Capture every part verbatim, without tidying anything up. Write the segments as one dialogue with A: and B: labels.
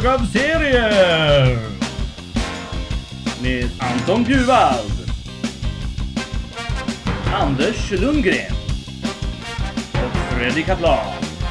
A: Hög av serier med Anton Bjurvald, Anders Lundgren och Fredrik Kaplan.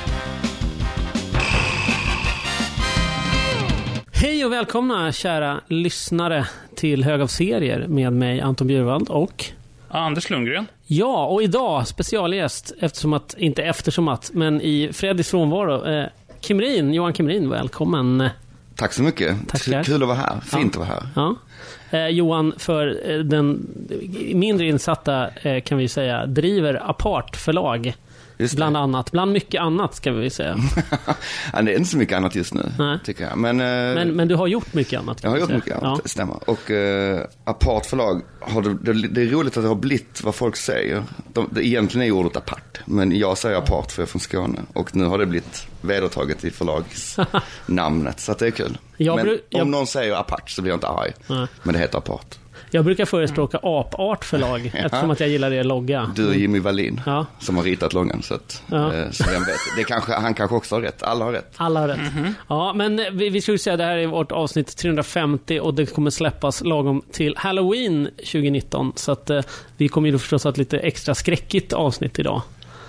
B: Hej och välkomna kära lyssnare till Hög av serier med mig Anton Bjurvald och
C: Anders Lundgren.
B: Ja, och idag specialgäst eftersom att, inte eftersom att, men i Fredriks frånvaro eh, Kimrin, Johan Kimrin, välkommen.
D: Tack så mycket.
B: Tackar.
D: Kul att vara här. Fint
B: ja.
D: att vara här.
B: Ja. Eh, Johan, för eh, den mindre insatta eh, kan vi säga, driver Apart förlag. Bland annat, bland mycket annat ska vi säga.
D: Ja, det är inte så mycket annat just nu, Nej. tycker jag. Men, eh,
B: men, men du har gjort mycket annat.
D: Jag har gjort säga. mycket annat, ja. stämmer. Och eh, Apart förlag, har det, det, det är roligt att det har blivit vad folk säger. De, det egentligen är ordet apart, men jag säger apart för jag är från Skåne. Och nu har det blivit vedertaget i förlagsnamnet, så att det är kul. Jag men bru- om jag... någon säger apart så blir jag inte arg. Nej. Men det heter apart.
B: Jag brukar förespråka Apart förlag ja. eftersom att jag gillar det logga.
D: Du är Jimmy Wallin ja. som har ritat loggan så att ja. eh, så vem vet. Det kanske han kanske också har rätt. Alla har rätt.
B: Alla har rätt. Mm-hmm. Ja, men vi, vi skulle säga att det här är vårt avsnitt trehundrafemtio och det kommer släppas lagom till Halloween tjugonitton, så att eh, vi kommer ju då förstås att lite extra skräckigt avsnitt idag.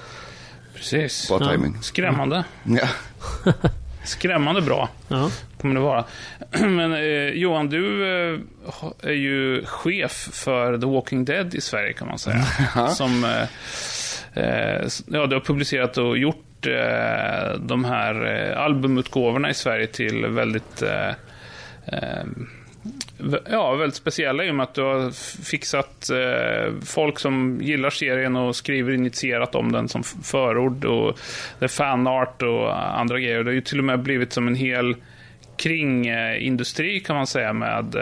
C: Precis.
D: Bra timing.
C: Ja. Skrämmande.
D: Ja.
C: Skrämmande bra ja. kommer det vara. Men eh, Johan, du eh, är ju chef för The Walking Dead i Sverige kan man säga. Som eh, eh, ja, du har publicerat och gjort eh, de här eh, albumutgåvorna i Sverige till väldigt eh, eh, ja, väldigt speciella i och med att du har fixat eh, folk som gillar serien och skriver initierat om den som förord och det är fanart och andra grejer. Det har ju till och med blivit som en hel kringindustri kan man säga med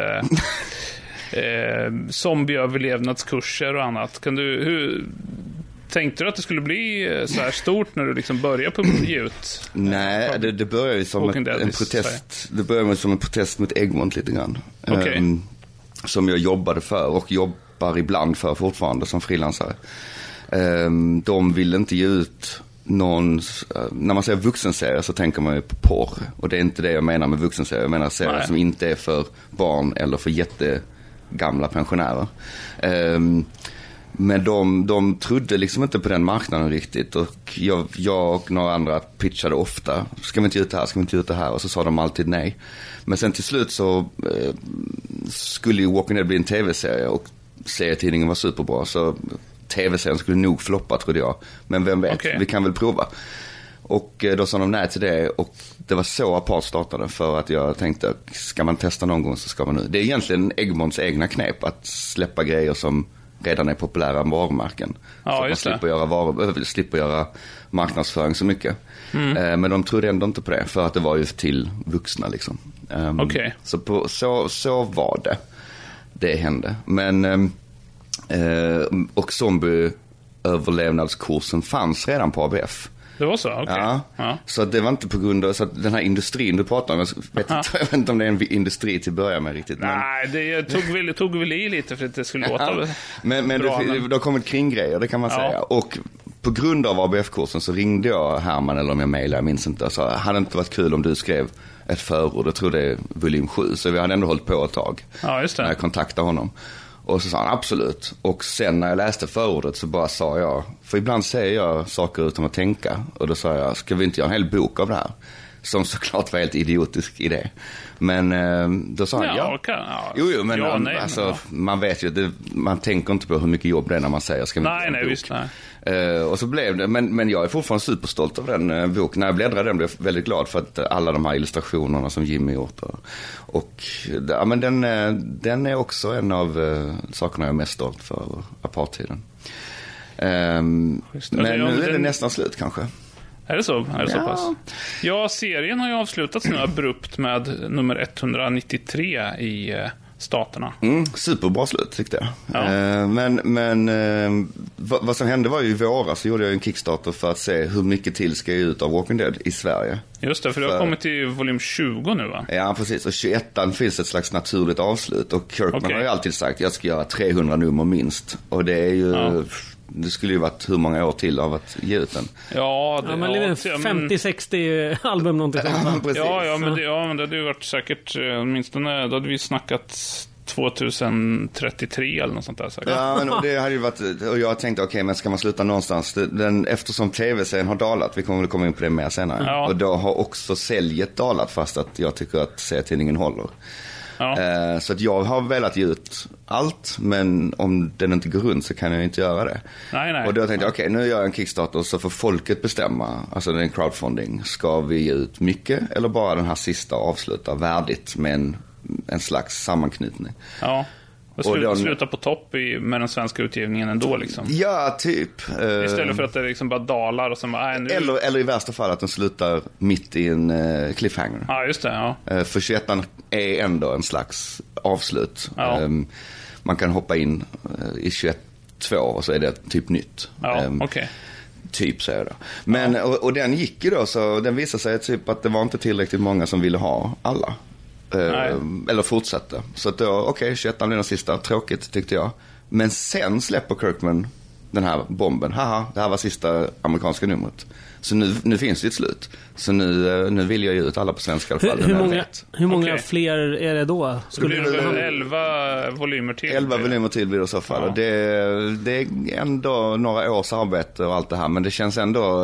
C: eh, eh, zombieöverlevnadskurser och annat. Kan du, hur, tänkte du att det skulle bli så här stort när du liksom började publicera ut?
D: Nej, det, det började ju som ett, en protest. Det började som en protest mot Egmont lite grann.
C: Okay.
D: Um, som jag jobbade för och jobbar ibland för fortfarande som frilansare. Um, de ville inte ge ut någon, när man säger vuxenserie så tänker man ju på porr. Och det är inte det jag menar med vuxenserie. Jag menar serier Nej. som inte är för barn eller för jättegamla pensionärer. Um, Men de, de trodde liksom inte på den marknaden riktigt. Och jag, jag och några andra pitchade ofta. Ska vi inte ut det här? Ska vi inte ut det här? Och så sa de alltid nej. Men sen till slut så eh, skulle ju Walking Dead bli en tv-serie. Och serietidningen var superbra. Så tv-serien skulle nog floppa trodde jag. Men vem vet, okay. vi kan väl prova. Och eh, då sa de nej till det. Och det var så Apart startade. För att jag tänkte, ska man testa någon gång så ska man nu. Det är egentligen Egmonts egna knep. Att släppa grejer som redan är populära varumärken.
C: Ja,
D: så att man slipper göra, var, slipper göra marknadsföring så mycket. Mm. Eh, men de trodde ändå inte på det. För att det var ju till vuxna liksom. Um,
C: okay.
D: så, på, så, så var det. Det hände. Men um, eh, och zombieöverlevnadskursen fanns redan på A B F.
C: Det var så, okej. Okay.
D: Ja.
C: Ja.
D: Så det var inte på grund av så att den här industrin du pratar om, jag vet, inte, jag vet inte om det är en industri till att börja med riktigt.
C: Nej, men... det tog väl, tog väl i lite för att det skulle låta
D: ja. Men, men
C: bra,
D: det,
C: men...
D: det har kommit kring grejer, det kan man ja. säga. Och på grund av A B F-kursen så ringde jag Herman, eller om jag mejlade, jag minns inte. Så hade det inte varit kul om du skrev ett förord, jag tror det är volym sju. Så vi hade ändå hållit på ett tag.
C: Ja, just det.
D: När jag kontaktade honom. Och så sa han absolut. Och sen när jag läste förordet så bara sa jag, för ibland säger jag saker utan att tänka. Och då sa jag, ska vi inte göra en hel bok av det här? Som såklart var helt idiotisk idé. Men eh, då sa han ja.
C: ja. Okay. ja.
D: Jo, jo men,
C: ja,
D: man,
C: nej,
D: alltså,
C: ja.
D: man vet ju, det, man tänker inte på hur mycket jobb det är när man säger, ska vi
C: nej, nej, visst, nej.
D: Uh, och så blev det, men, men jag är fortfarande superstolt av den uh, boken. När jag bläddrade den blev jag väldigt glad för att uh, alla de här illustrationerna som Jimmy gjort. Och, och ja, men den, uh, den är också en av uh, sakerna jag är mest stolt för apartheiden. Um, men nu är det den... nästan slut kanske.
C: Är det så? Är det
D: ja.
C: så pass? Ja, serien har ju avslutats nu abrupt med nummer etthundranittiotre i uh, staterna.
D: Mm, superbra slut tyckte jag.
C: Ja.
D: Eh, men men eh, vad, vad som hände var ju i våras så gjorde jag en Kickstarter för att se hur mycket till ska jag ut av Walking Dead i Sverige.
C: Just det, för, för du har kommit till volym tjugo nu va?
D: Ja, precis. Och tjugoettan finns ett slags naturligt avslut. Och Kirkman okay. har ju alltid sagt jag ska göra trehundra nummer minst. Och det är ju... Ja. det skulle ju varit hur många år till av att ge ut den.
C: Ja, det,
B: ja, men
C: ja,
B: femtio sextio album någonting sånt.
C: Ja, ja, men det, ja, men det hade ju varit säkert, åtminstone, då hade vi snackat tjugohundratrettiotre eller något sånt där säkert.
D: Ja, men det hade ju varit, och jag tänkte okej, okay, men ska man sluta någonstans? Den, eftersom tv-serien har dalat, vi kommer väl komma in på det mer senare. Ja. Och då har också säljet dalat, fast att jag tycker att serietidningen håller. Ja. Eh, så att jag har velat ge ut allt, men om den inte går runt så kan jag inte göra det.
C: Nej, nej.
D: Och då tänkte jag, okej, okay, nu gör jag en Kickstarter så får folket bestämma, alltså det är en crowdfunding. Ska vi ge ut mycket eller bara den här sista avsluta värdigt med en, en slags sammanknytning?
C: Ja. Och sluta, och då, sluta på topp i, med den svenska utgivningen ändå liksom.
D: Ja, typ.
C: Istället för att det liksom bara dalar och sen bara, äh, nu...
D: eller, eller i värsta fall att den slutar mitt i en uh, cliffhanger.
C: Ja, just det, ja.
D: Uh, för tjugoettan är ändå en slags avslut.
C: Ja.
D: Um, man kan hoppa in uh, i tjugoett två och så är det typ nytt.
C: Ja, um, okej. Okay.
D: Typ säger jag då. Men, ja. och, och den gick ju då, så den visade sig typ att det var inte tillräckligt många som ville ha alla. Uh, eller fortsatte. Så att då, okej, okay, tjugoettan blir den sista. Tråkigt tyckte jag. Men sen släpper Kirkman den här bomben. Haha, det här var sista amerikanska numret. Så nu, nu finns det ett slut. Så nu, nu vill jag ge ut alla på svenska i alla fall.
B: Hur, hur många, hur många okay. fler är det då?
C: Skulle det blir det elva volymer till?
D: elva volymer till blir det i så fall. Ja. Det, det är ändå några års arbete och allt det här. Men det känns ändå,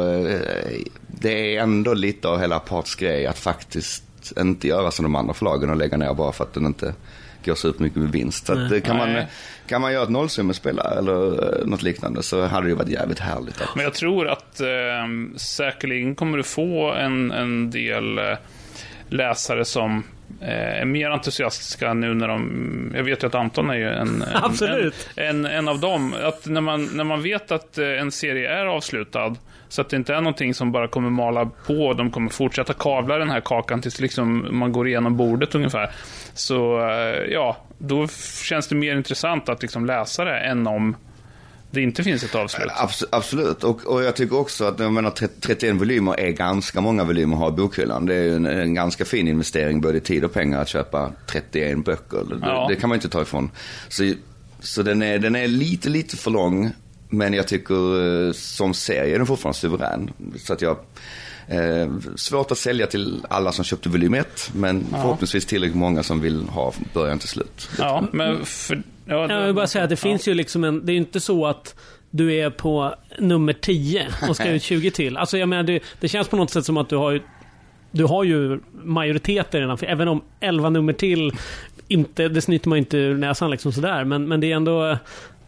D: det är ändå lite av hela Parts grej att faktiskt inte göra som de andra förlagen och lägga ner bara för att den inte går så upp mycket med vinst. Så att, kan, man, kan man göra ett nollsummespel eller något liknande så hade det ju varit jävligt härligt.
C: Men jag tror att eh, säkerligen kommer du få en, en del eh, läsare som eh, är mer entusiastiska nu när de... Jag vet ju att Anton är ju en, en,
B: Absolut.
C: en, en, en av dem. Att när man, när man vet att en serie är avslutad så att det inte är någonting som bara kommer mala på. De kommer fortsätta kavla den här kakan tills liksom man går igenom bordet ungefär. Så ja, då känns det mer intressant att liksom läsa det än om det inte finns ett avslut.
D: Abs- absolut, och, och jag tycker också att jag menar, trettioett volymer är ganska många volymer att ha i bokhyllan. Det är ju en, en ganska fin investering både i tid och pengar att köpa trettioen böcker. Ja. Det, det kan man inte ta ifrån. Så, så den, är, den är lite, lite för lång. Men jag tycker som serie är den fortfarande suverän. Så att jag eh, svårt att sälja till alla som köpte volym ett, men ja. förhoppningsvis tillräckligt många som vill ha början till slut.
C: Ja, men för, ja,
B: jag vill bara säga att det ja. finns ju liksom en, det är ju inte så att du är på nummer tio och ska ut tjugo till. Alltså jag menar, det, det känns på något sätt som att du har du har ju majoriteten redan, för även om elva nummer till inte, det snyter man inte ur näsan liksom sådär, men, men det är ändå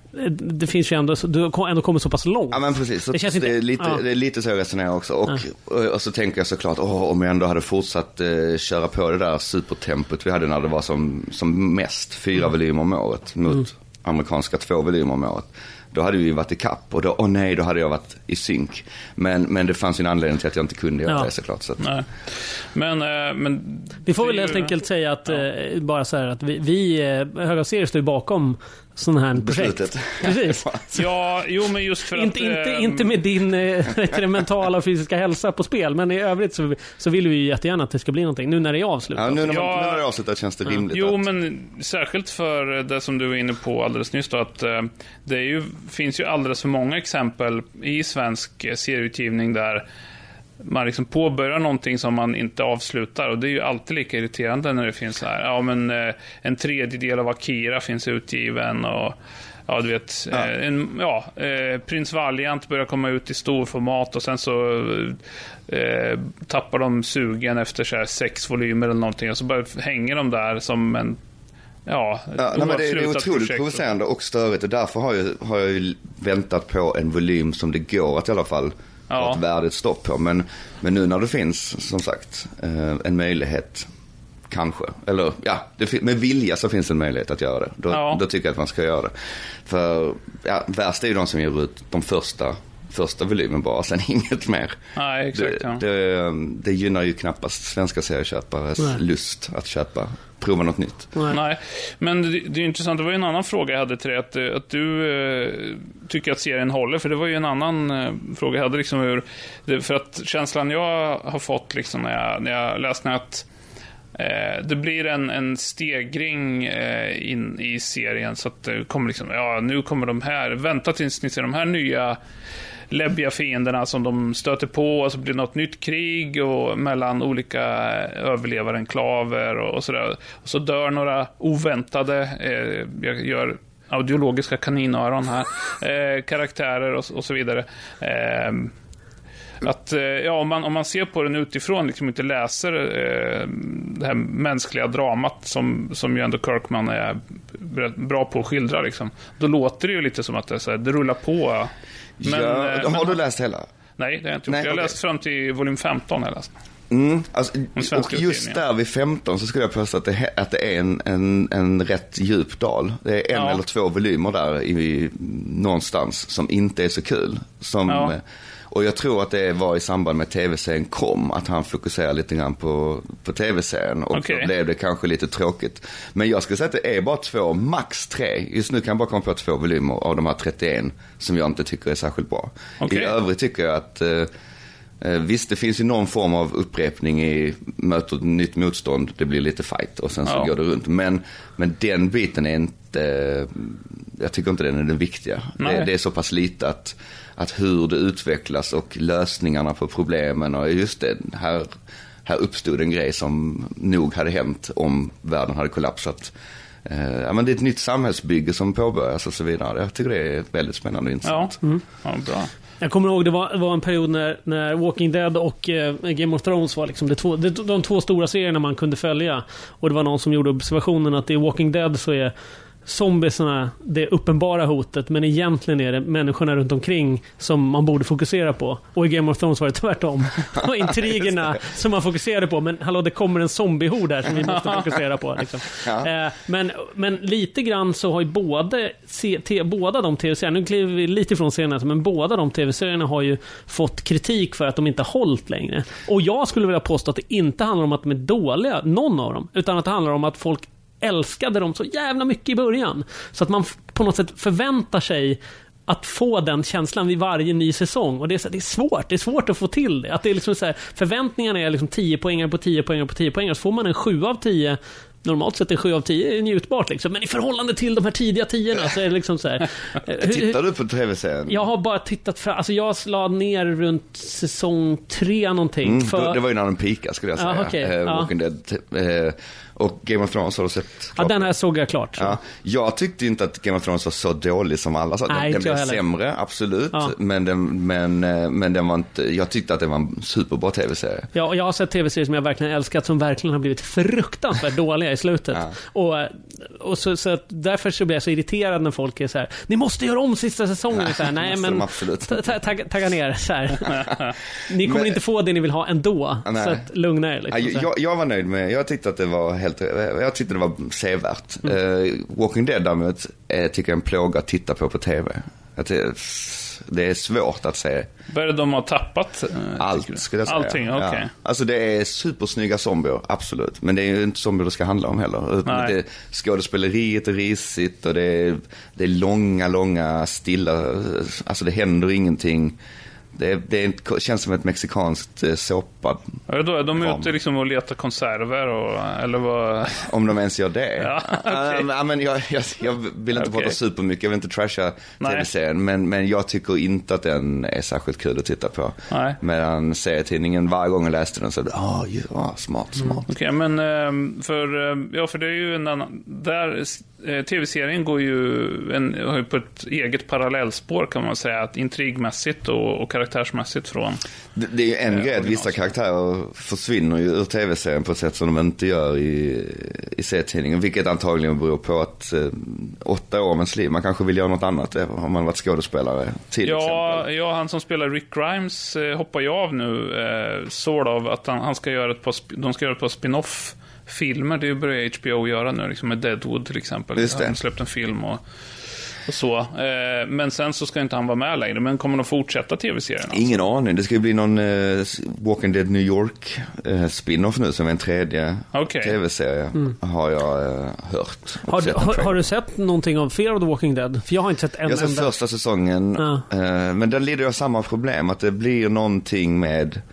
B: det finns ju ändå, du har ändå kommit så pass långt.
D: Ja, men precis. Så
B: det, känns
D: det,
B: inte,
D: är lite,
B: ja.
D: det är lite så jag resonerar också. Och, ja. och, och så tänker jag såklart, åh, om jag ändå hade fortsatt eh, köra på det där supertempot vi hade när det var som, som mest fyra mm. volymer om året mot mm. amerikanska två volymer om året. Då hade vi varit i kapp och då, åh nej, då hade jag varit i synk. Men, men det fanns ju en anledning till att jag inte kunde göra ja. det såklart. Så att...
C: nej. Men, äh, men
B: vi får väl helt ju... enkelt säga att ja. äh, bara så här att vi, vi äh, Höga serier står ju bakom sådana här projekt. Precis.
C: Ja, jo, men just för
B: inte,
C: att...
B: Inte,
C: äh,
B: inte med din äh, mentala och fysiska hälsa på spel, men i övrigt så, så vill vi ju jättegärna att det ska bli någonting. Nu när det är avslutat.
D: Ja, nu när, man,
C: ja,
D: nu när det är avslutat känns det rimligt.
C: Jo,
D: att...
C: men särskilt för det som du var inne på alldeles nyss då, att äh, det är ju, finns ju alldeles för många exempel i svensk serieutgivning där man liksom påbörjar någonting som man inte avslutar, och det är ju alltid lika irriterande när det finns så här, ja men eh, en tredjedel av Akira finns utgiven och ja, du vet, ja. Eh, en, ja, eh, Prins Valiant börjar komma ut i stor format och sen så eh, tappar de sugen efter så här sex volymer eller någonting och så bara hänger de där som en ja,
D: ja nej, men det, det är otroligt provocerande och störigt, och därför har jag, har jag ju väntat på en volym som det går att i alla fall ja. ha ett värdigt stopp på, men, men nu när det finns som sagt eh, en möjlighet kanske, eller ja, det, med vilja så finns det en möjlighet att göra det. Då, ja. då tycker jag att man ska göra det. För ja, värst är ju de som ger ut de första första volymen bara, sen inget mer.
C: Nej, exakt,
D: det,
C: ja.
D: det, det gynnar ju knappast svenska serieköpares Nej. lust att köpa, prova något nytt.
C: Nej, Nej. Men det, det är intressant, det var ju en annan fråga jag hade till dig, att, att du eh, tycker att serien håller, för det var ju en annan eh, fråga jag hade liksom hur, det, för att känslan jag har fått liksom när jag, när jag läste att eh, det blir en, en stegring eh, in i serien, så att det kommer liksom, ja, nu kommer de här, vänta tills ni ser de här nya läbbiga fienderna som de stöter på, och så blir det något nytt krig och mellan olika överlevarenklaver och, och sådär. Och så dör några oväntade, eh, jag gör audiologiska kaninöron här, eh, karaktärer och, och så vidare. Eh, att eh, ja, om man, om man ser på den utifrån, liksom inte läser eh, det här mänskliga dramat som, som ju ändå Kirkman är bra på att skildra, liksom, då låter det ju lite som att det, så här, det rullar på. Men,
D: ja,
C: eh,
D: har
C: men,
D: du läst hela?
C: Nej, det har jag inte gjort.
D: Nej,
C: jag har
D: okay.
C: läst fram till volym femton. Jag läst.
D: Mm, alltså, och just där vid femton så skulle jag påstå att det, att det är en, en, en rätt djup dal. Det är en ja. eller två volymer där i, någonstans som inte är så kul. Som, ja. Och jag tror att det var i samband med tv-serien kom, att han fokuserar lite grann på, på tv-serien. Och okay. då blev det kanske lite tråkigt. Men jag skulle säga att det är bara två, max tre. Just nu kan jag bara komma på två volymer av de här trettioen som jag inte tycker är särskilt bra. Okay. I övrigt tycker jag att eh, visst, det finns ju någon form av upprepning i möter ett nytt motstånd. Det blir lite fight och sen så ja. går det runt. Men, men den biten är inte, jag tycker inte den är den viktiga. Det, det är så pass lite att, att hur det utvecklas och lösningarna på problemen. Och just det, här, här uppstod en grej som nog hade hänt om världen hade kollapsat. Uh, ja, men det är ett nytt samhällsbygge som påbörjas och så vidare. Jag tycker det är väldigt spännande och intressant.
C: Ja, mm. ja bra.
B: Jag kommer ihåg det var, var en period när, när Walking Dead och eh, Game of Thrones var liksom det två, det, de två stora serierna man kunde följa. Och det var någon som gjorde observationen att i Walking Dead så är zombiesarna det uppenbara hotet, men egentligen är det människorna runt omkring som man borde fokusera på. Och i Game of Thrones var det tvärtom. Och intrigerna som man fokuserade på, men hallå, det kommer en zombiehord här som vi måste fokusera på. Liksom. Ja. Eh, men, men lite grann så har ju båda, te, båda de tv-serierna, nu kliver vi lite ifrån serierna, men båda de tv-serierna har ju fått kritik för att de inte har hållit längre. Och jag skulle vilja påstå att det inte handlar om att de är dåliga, någon av dem, utan att det handlar om att folk älskade dem så jävla mycket i början. Så att man på något sätt förväntar sig att få den känslan vid varje ny säsong. Och det är, så, det är svårt. Det är svårt att få till det. Att det är liksom så här, förväntningarna är liksom tio poängare på tio poängare på tio poängare. Så får man en sju av tio. Normalt sett en sju av tio är njutbart liksom. Men i förhållande till de här tidiga tiorna så är det liksom så här.
D: Tittar du på tv-serien?
B: Jag har bara tittat fram. Alltså jag slad ner runt säsong tre någonting.
D: Mm,
B: för...
D: Det var ju när den pika skulle jag säga.
B: Ja, okay.
D: eh, Walking
B: ja.
D: Dead. Eh, och Game of Thrones har du sett klart?
B: Ja, den här såg jag klart.
D: Ja, jag tyckte inte att Game of Thrones var så dålig som alla sa. Den, den blev sämre, absolut. Ja. Men, den, men, men den var inte, jag tyckte att det var en superbra tv-serie.
B: Ja, och jag har sett tv-serier som jag verkligen älskat som verkligen har blivit fruktansvärt dåliga i slutet. Ja. Och, och så, så att därför så blir jag så irriterad när folk är så här: ni måste göra om sista säsongen. Ja, så här, nej, men tagga, tagga ner så här. Ni kommer men, inte få det ni vill ha ändå. Nej. Så att lugna er liksom.
D: Ja, jag, jag var nöjd med, jag tyckte att det var helt, jag tyckte det var sevärt. Mm. Uh, Walking Dead däremot uh, tycker jag en plåga att titta på på tv. Att det, det är svårt att se.
C: Började de ha tappat? Uh,
D: Allt skulle jag säga.
C: Allting, okej. Okay.
D: Ja. Alltså det är supersnygga zombier, absolut. Men det är ju inte zombier det ska handla om heller. Det, skådespeleriet är risigt och det är, det är långa, långa stilla. Alltså det händer ingenting. Det, det känns som ett mexikanskt eh, såpa.
C: Ja, då är de ute liksom och letar konserver och, eller vad?
D: Om de ens gör det.
C: Ja, okay.
D: uh, men jag, jag, jag vill inte okay. prata supermycket. Jag vill inte trasha tv-serien. Men, men jag tycker inte att den är särskilt kul att titta på. Nej. Medan serietidningen varje gång jag läste den så ah, oh, ja, smart, smart. Mm.
C: Okej, okay, men för, ja, för det är ju en annan där tv-serien går ju, en, har ju på ett eget parallellspår kan man säga, att intrigmässigt och, och karaktärsmässigt från
D: det, det är ju en eh, grej att vissa karaktärer försvinner ju ur tv-serien på ett sätt som de inte gör i, i serietidningen, vilket antagligen beror på att eh, åtta år med liv, man kanske vill göra något annat om man varit skådespelare till
C: ja,
D: exempel.
C: Ja, han som spelar Rick Grimes eh, hoppar ju av nu eh, sort of att han, han ska göra ett par, de ska göra ett par spin-off filmer, det börjar H B O göra nu liksom med Deadwood till exempel. Han har släppt en film och, och så. Eh, men sen så ska inte han vara med längre. Men kommer de fortsätta tv-serien? Alltså?
D: Ingen aning. Det ska ju bli någon eh, Walking Dead New York eh, spin-off nu som är en tredje okay. tv-serie mm. har jag eh, hört.
B: Har du, har, har du sett någonting av Fear of the Walking Dead? För jag har inte sett en enda.
D: Jag har sett första säsongen. Ja. Eh, men där lider jag samma problem. Att det blir någonting med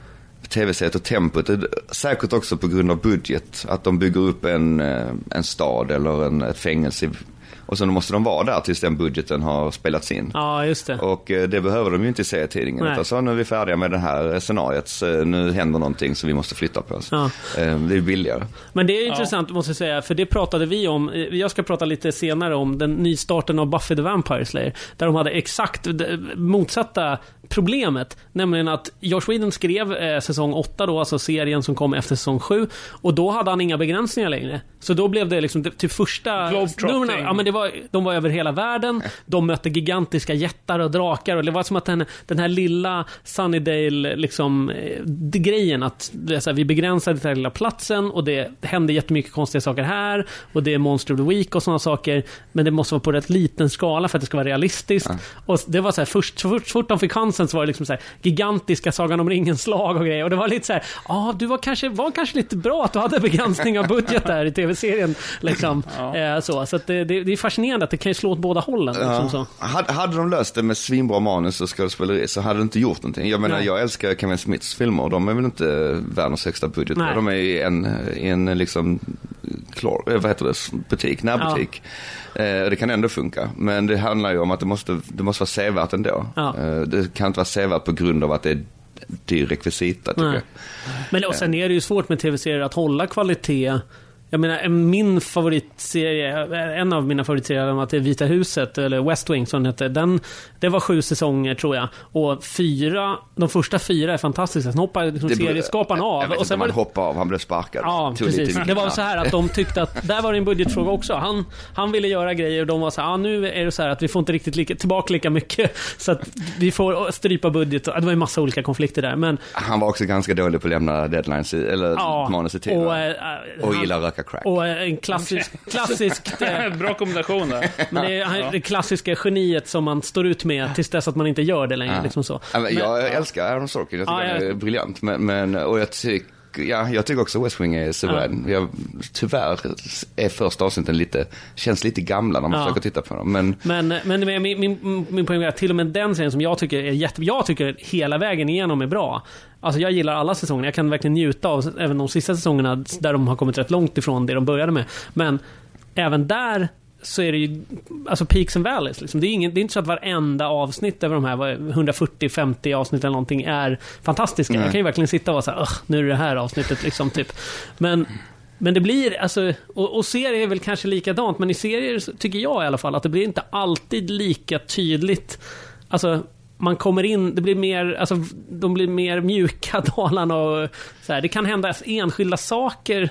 D: tv-seriet och tempot är säkert också på grund av budget. Att de bygger upp en, en stad eller en, ett fängelse och så måste de vara där tills den budgeten har spelats in.
B: Ja, just det.
D: Och eh, det behöver de ju inte se i tidningen. Utan så nu är vi färdiga med det här scenariot. Så nu händer någonting som vi måste flytta på oss. Ja. Eh, det är billigare.
B: Men det är intressant, ja. måste jag säga. För det pratade vi om. Jag ska prata lite senare om den nystarten av Buffy the Vampire Slayer. Där de hade exakt motsatta problemet, nämligen att Joss Whedon skrev eh, säsong åtta då, alltså serien som kom efter säsong sju, och då hade han inga begränsningar längre. Så då blev det liksom till första numren, ja men det var, de var över hela världen, de mötte gigantiska jättar och drakar och det var som att den, den här lilla Sunnydale liksom eh, grejen att det är så här, vi begränsade den här lilla platsen och det hände jättemycket konstiga saker här och det är Monster of the Week och sådana saker, men det måste vara på rätt liten skala för att det ska vara realistiskt. Ja. Och det var så här, först så fort, så fort de fick chansen så var det liksom så här gigantiska Sagan om ringen slag och grejer. Och det var lite så här, ja, ah, du var kanske, var kanske lite bra att du hade begränsning av budget där i tv-serien. Liksom. Ja. Eh, så så att det, det, det är fascinerande att det kan ju slå åt båda hållen. Liksom,
D: ja.
B: så.
D: Hade, hade de löst det med svinbra manus och skådespeleri så hade de inte gjort någonting. Jag menar, Nej. jag älskar Kevin Smiths filmer. De är väl inte världens högsta budget. Nej. De är i en, i en liksom, klar, vad heter det, butik, närbutik. Ja. Det kan ändå funka. Men det handlar ju om att det måste, det måste vara sevärt ändå. Ja. Det kan inte vara sevärt på grund av att det är dyr rekvisita, tycker jag.
B: Men och sen är det ju svårt med tv-serier att hålla kvalitet. Jag menar, min favoritserie, en av mina favoritserier var till Vita huset, eller West Wing som det heter, den, det var sju säsonger tror jag, och fyra, de första fyra är fantastiska. Sen hoppade liksom serieskaparen av.
D: Jag vet
B: och sen
D: inte, man det... hoppade av, han blev sparkad.
B: Ja, precis. Det var så här att de tyckte att, där var det en budgetfråga också. Han, han ville göra grejer och de var så här, ah, nu är det så här att vi får inte riktigt lika, tillbaka lika mycket, så att vi får strypa budget. Det var en massa olika konflikter där, men
D: han var också ganska dålig på att lämna deadlines eller
B: ja,
D: manus i tid.
B: Och, äh,
D: och gillar röka crack.
B: Och en klassisk, klassisk
C: äh, bra kombination där.
B: Men det är ja. det klassiska geniet som man står ut med tills dess att man inte gör det längre. Ja. Liksom så.
D: Ja, men, jag men, älskar Aaron Sorkin. Jag tycker
B: ja,
D: han är
B: jag...
D: briljant. Men, men, och jag tycker Ja, jag tycker också West Wing är suverän. Ja. Jag, tyvärr är första avsnitten lite, känns lite gamla när man ja. försöker titta på dem. Men,
B: men, men min, min, min poäng är att till och med den serien som jag tycker är jätte, jag tycker hela vägen igenom är bra. Alltså jag gillar alla säsonger. Jag kan verkligen njuta av även de sista säsongerna där de har kommit rätt långt ifrån det de började med. Men även där så är det ju alltså peaks and valleys liksom. Det är ingen, det är inte så att varenda avsnitt över de här hundrafyrtio femtio avsnitt eller någonting är fantastiska. Mm. Jag kan ju verkligen sitta och vara så här, nu är det här avsnittet liksom typ. Men men det blir alltså, och, och serier är väl kanske likadant, men i serier tycker jag i alla fall att det blir inte alltid lika tydligt. Alltså man kommer in, det blir mer, alltså de blir mer mjuka dalarna och så här, det kan hända enskilda saker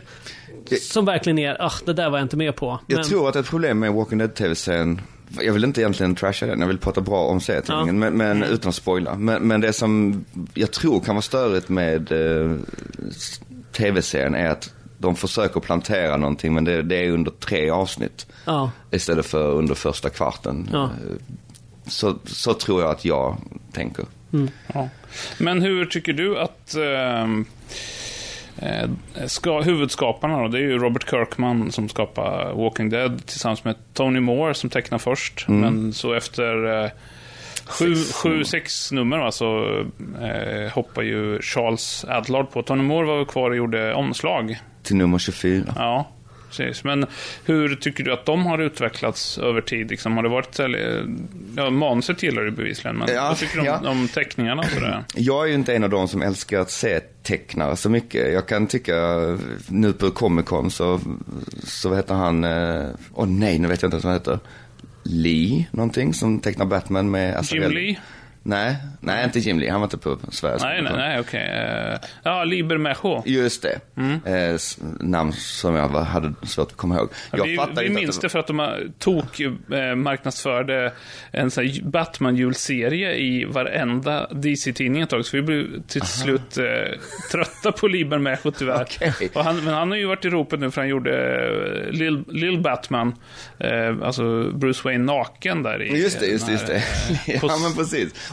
B: som verkligen är, ah, det där var jag inte med på.
D: Jag
B: men...
D: tror att ett problem med Walking Dead-tv-serien, jag vill inte egentligen trasha den, jag vill prata bra om serietidningen, ja. men, men utan att spoila. Men, men det som jag tror kan vara störigt med eh, tv-serien är att de försöker plantera någonting, men det, det är under tre avsnitt ja. istället för under första kvarten. Ja. Så, så tror jag att jag tänker.
C: Mm. Ja. Men hur tycker du att eh, ska, huvudskaparna då, det är ju Robert Kirkman som skapar Walking Dead tillsammans med Tony Moore som tecknar först, mm. men så efter eh, sju, sex, sju, sex nummer va, så eh, hoppar ju Charles Adlard på. Tony Moore var kvar och gjorde omslag
D: till nummer tjugofyra.
C: Ja. Precis. Men hur tycker du att de har utvecklats över tid? Liksom, har det varit, ja, manuset gillar du bevisligen, men ja, vad tycker du ja. om, om teckningarna? Och sådär?
D: Jag är ju inte en av dem som älskar att se tecknare så mycket. Jag kan tycka, nu på Comic Con så, så vad heter han, åh oh, nej, nu vet jag inte vad han heter. Lee, någonting, som tecknar Batman med
C: Jim Lee?
D: Nej, nej, inte Jim Lee. Han var inte på Sveriges.
C: Nej, nej, nej, okej. Okay. Uh, ja, Liber Mejo.
D: Just det. Mm. Eh, namn som jag hade svårt att komma ihåg. Jag
C: ja, vi vi minns det för att de tog eh, marknadsförde en sån här Batman-julserie i varenda D C-tidning ett tag. Så vi blev till Aha. slut eh, trötta på Liber Mejo tyvärr. Okay. Och han, men han har ju varit i ropet nu för han gjorde eh, Lil, Lil Batman, eh, alltså Bruce Wayne naken där i.
D: Just det, just det. Just det. Ja, men precis.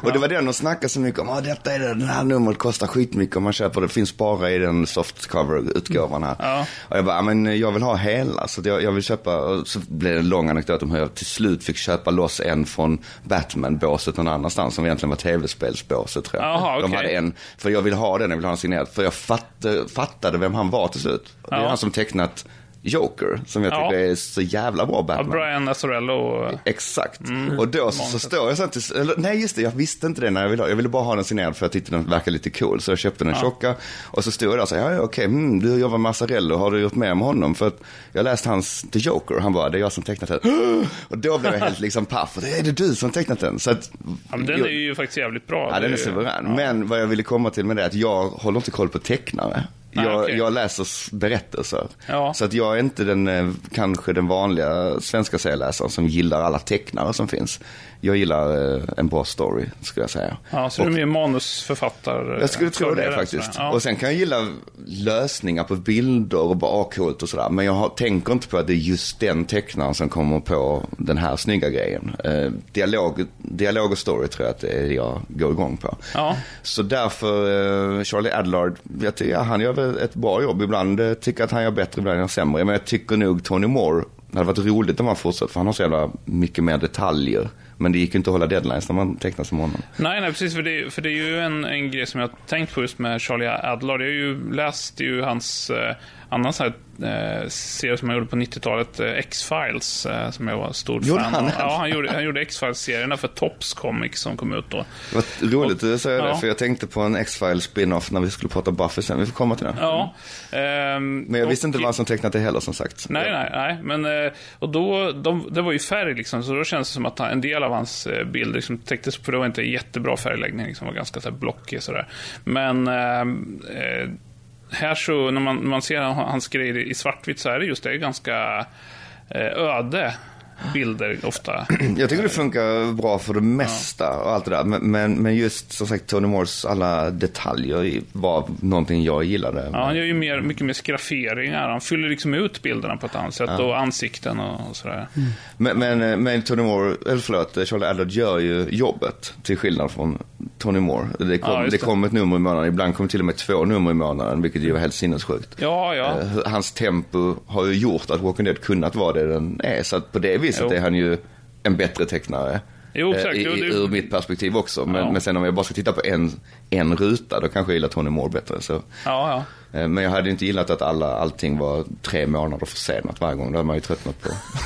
D: Och det var det de snackade så mycket om. Ah, detta är det, den här numret kostar skitmycket om man köper det. Det finns bara i den softcover-utgåvan här. Ja. Och jag bara, men jag vill ha hela. Så jag, jag vill köpa, och så blev det en lång anekdot om hur jag till slut fick köpa loss en från Batman-båset någon annanstans som egentligen var tv-spelsbåset, tror jag.
C: Aha, okay.
D: De hade en, för jag ville ha den, jag ville ha en signerad. För jag fattade, fattade vem han var till slut. Det är ja. han som tecknat Joker, som jag tycker ja. är så jävla bra Batman.
C: Ja, Brian Azzarello.
D: Exakt. Mm. Och då så, så står jag så att, eller, nej just det, jag visste inte det när jag ville ha. Jag ville bara ha den signerad för jag tyckte den verkade lite cool. Så jag köpte den ja. tjocka. Och så stod jag där och sa, ja, ja okej, hmm, du jobbar med Azzarello, har du gjort med med honom? För att jag läste hans The Joker, han bara, det är jag som tecknat den. Och då blev jag helt liksom paff, det är det du som tecknat den. Så att,
C: ja, men den jag, är ju faktiskt jävligt bra.
D: Ja, den är suverän. Ja. Men vad jag ville komma till med det är att jag håller inte koll på tecknare. Jag, ah, okay. jag läser berättelser. Ja. Så att jag är inte den, kanske den vanliga svenska serieläsaren som gillar alla tecknare som finns. Jag gillar eh, en bra story, skulle jag säga.
C: Ja, så och, du är mer manusförfattare?
D: Jag skulle tro det faktiskt. Ja. Och sen kan jag gilla lösningar på bilder och bara coolt och sådär. Men jag har, tänker inte på att det är just den tecknaren som kommer på den här snygga grejen. Eh, dialog, dialog och story tror jag att det är jag går igång på. Ja. Så därför, eh, Charlie Adlard, jag tycker, ja, han gör ett bra jobb ibland. Jag tycker att han gör bättre, ibland gör sämre. Men jag tycker nog Tony Moore, det hade varit roligt om han fortsatt, för han har så jävla mycket mer detaljer. Men det gick inte att hålla deadlines när man tecknar som honom.
C: Nej, nej precis. För det, för det är ju en, en grej som jag har tänkt på just med Charlie Adlard. Jag har ju läst ju hans eh, annan så här, eh, serie som han gjorde på nittiotalet, eh, X-Files, eh, som jag var stor
D: gjorde
C: fan
D: han
C: av. Ja, han gjorde, han gjorde X-Files-serierna för Tops Comics som kom ut då.
D: Det var roligt att du säger ja. det, för jag tänkte på en X-Files spin-off när vi skulle prata Buffy sen. Vi får komma till det.
C: Ja.
D: Mm. Um, men jag visste och, inte vad som tecknat det heller, som sagt.
C: Nej, nej, nej. Men, och då, de, det var ju färg liksom, så då känns det som att en del av hans bilder liksom täcktes, för det var inte jättebra färgläggning, liksom, var ganska så här blockig sådär. Men eh, här så, när man, när man ser hans grejer i svartvitt, så är det just det, ganska eh, öde bilder ofta.
D: Jag tycker det funkar bra för det mesta ja. och allt det där. Men, men, men just som sagt Tony Moores alla detaljer var någonting jag gillade.
C: Ja, han gör ju mer, mycket mer skrafferingar. Han fyller liksom ut bilderna på ett annat sätt ja. och ansikten och, och sådär.
D: Mm. Men, men, men Tony Moore, eller förlåt, Charlie Adlard gör ju jobbet till skillnad från Tony Moore. Det kom, ja, det. det kom ett nummer i månaden. Ibland kom till och med två nummer i månaden, vilket ju var helt sinnessjukt.
C: Ja, ja.
D: Hans tempo har ju gjort att Walking Dead kunnat vara det den är. Så att på det viset jo. är han ju en bättre tecknare.
C: Jo, exakt.
D: I,
C: jo, det...
D: ur mitt perspektiv också. Men,
C: ja.
D: men sen om jag bara ska titta på en, en ruta, då kanske jag gillar Tony Moore bättre. Så.
C: Ja, ja.
D: Men jag hade inte gillat att alla, allting var tre månader försenat varje gång. Det hade man ju tröttnat på.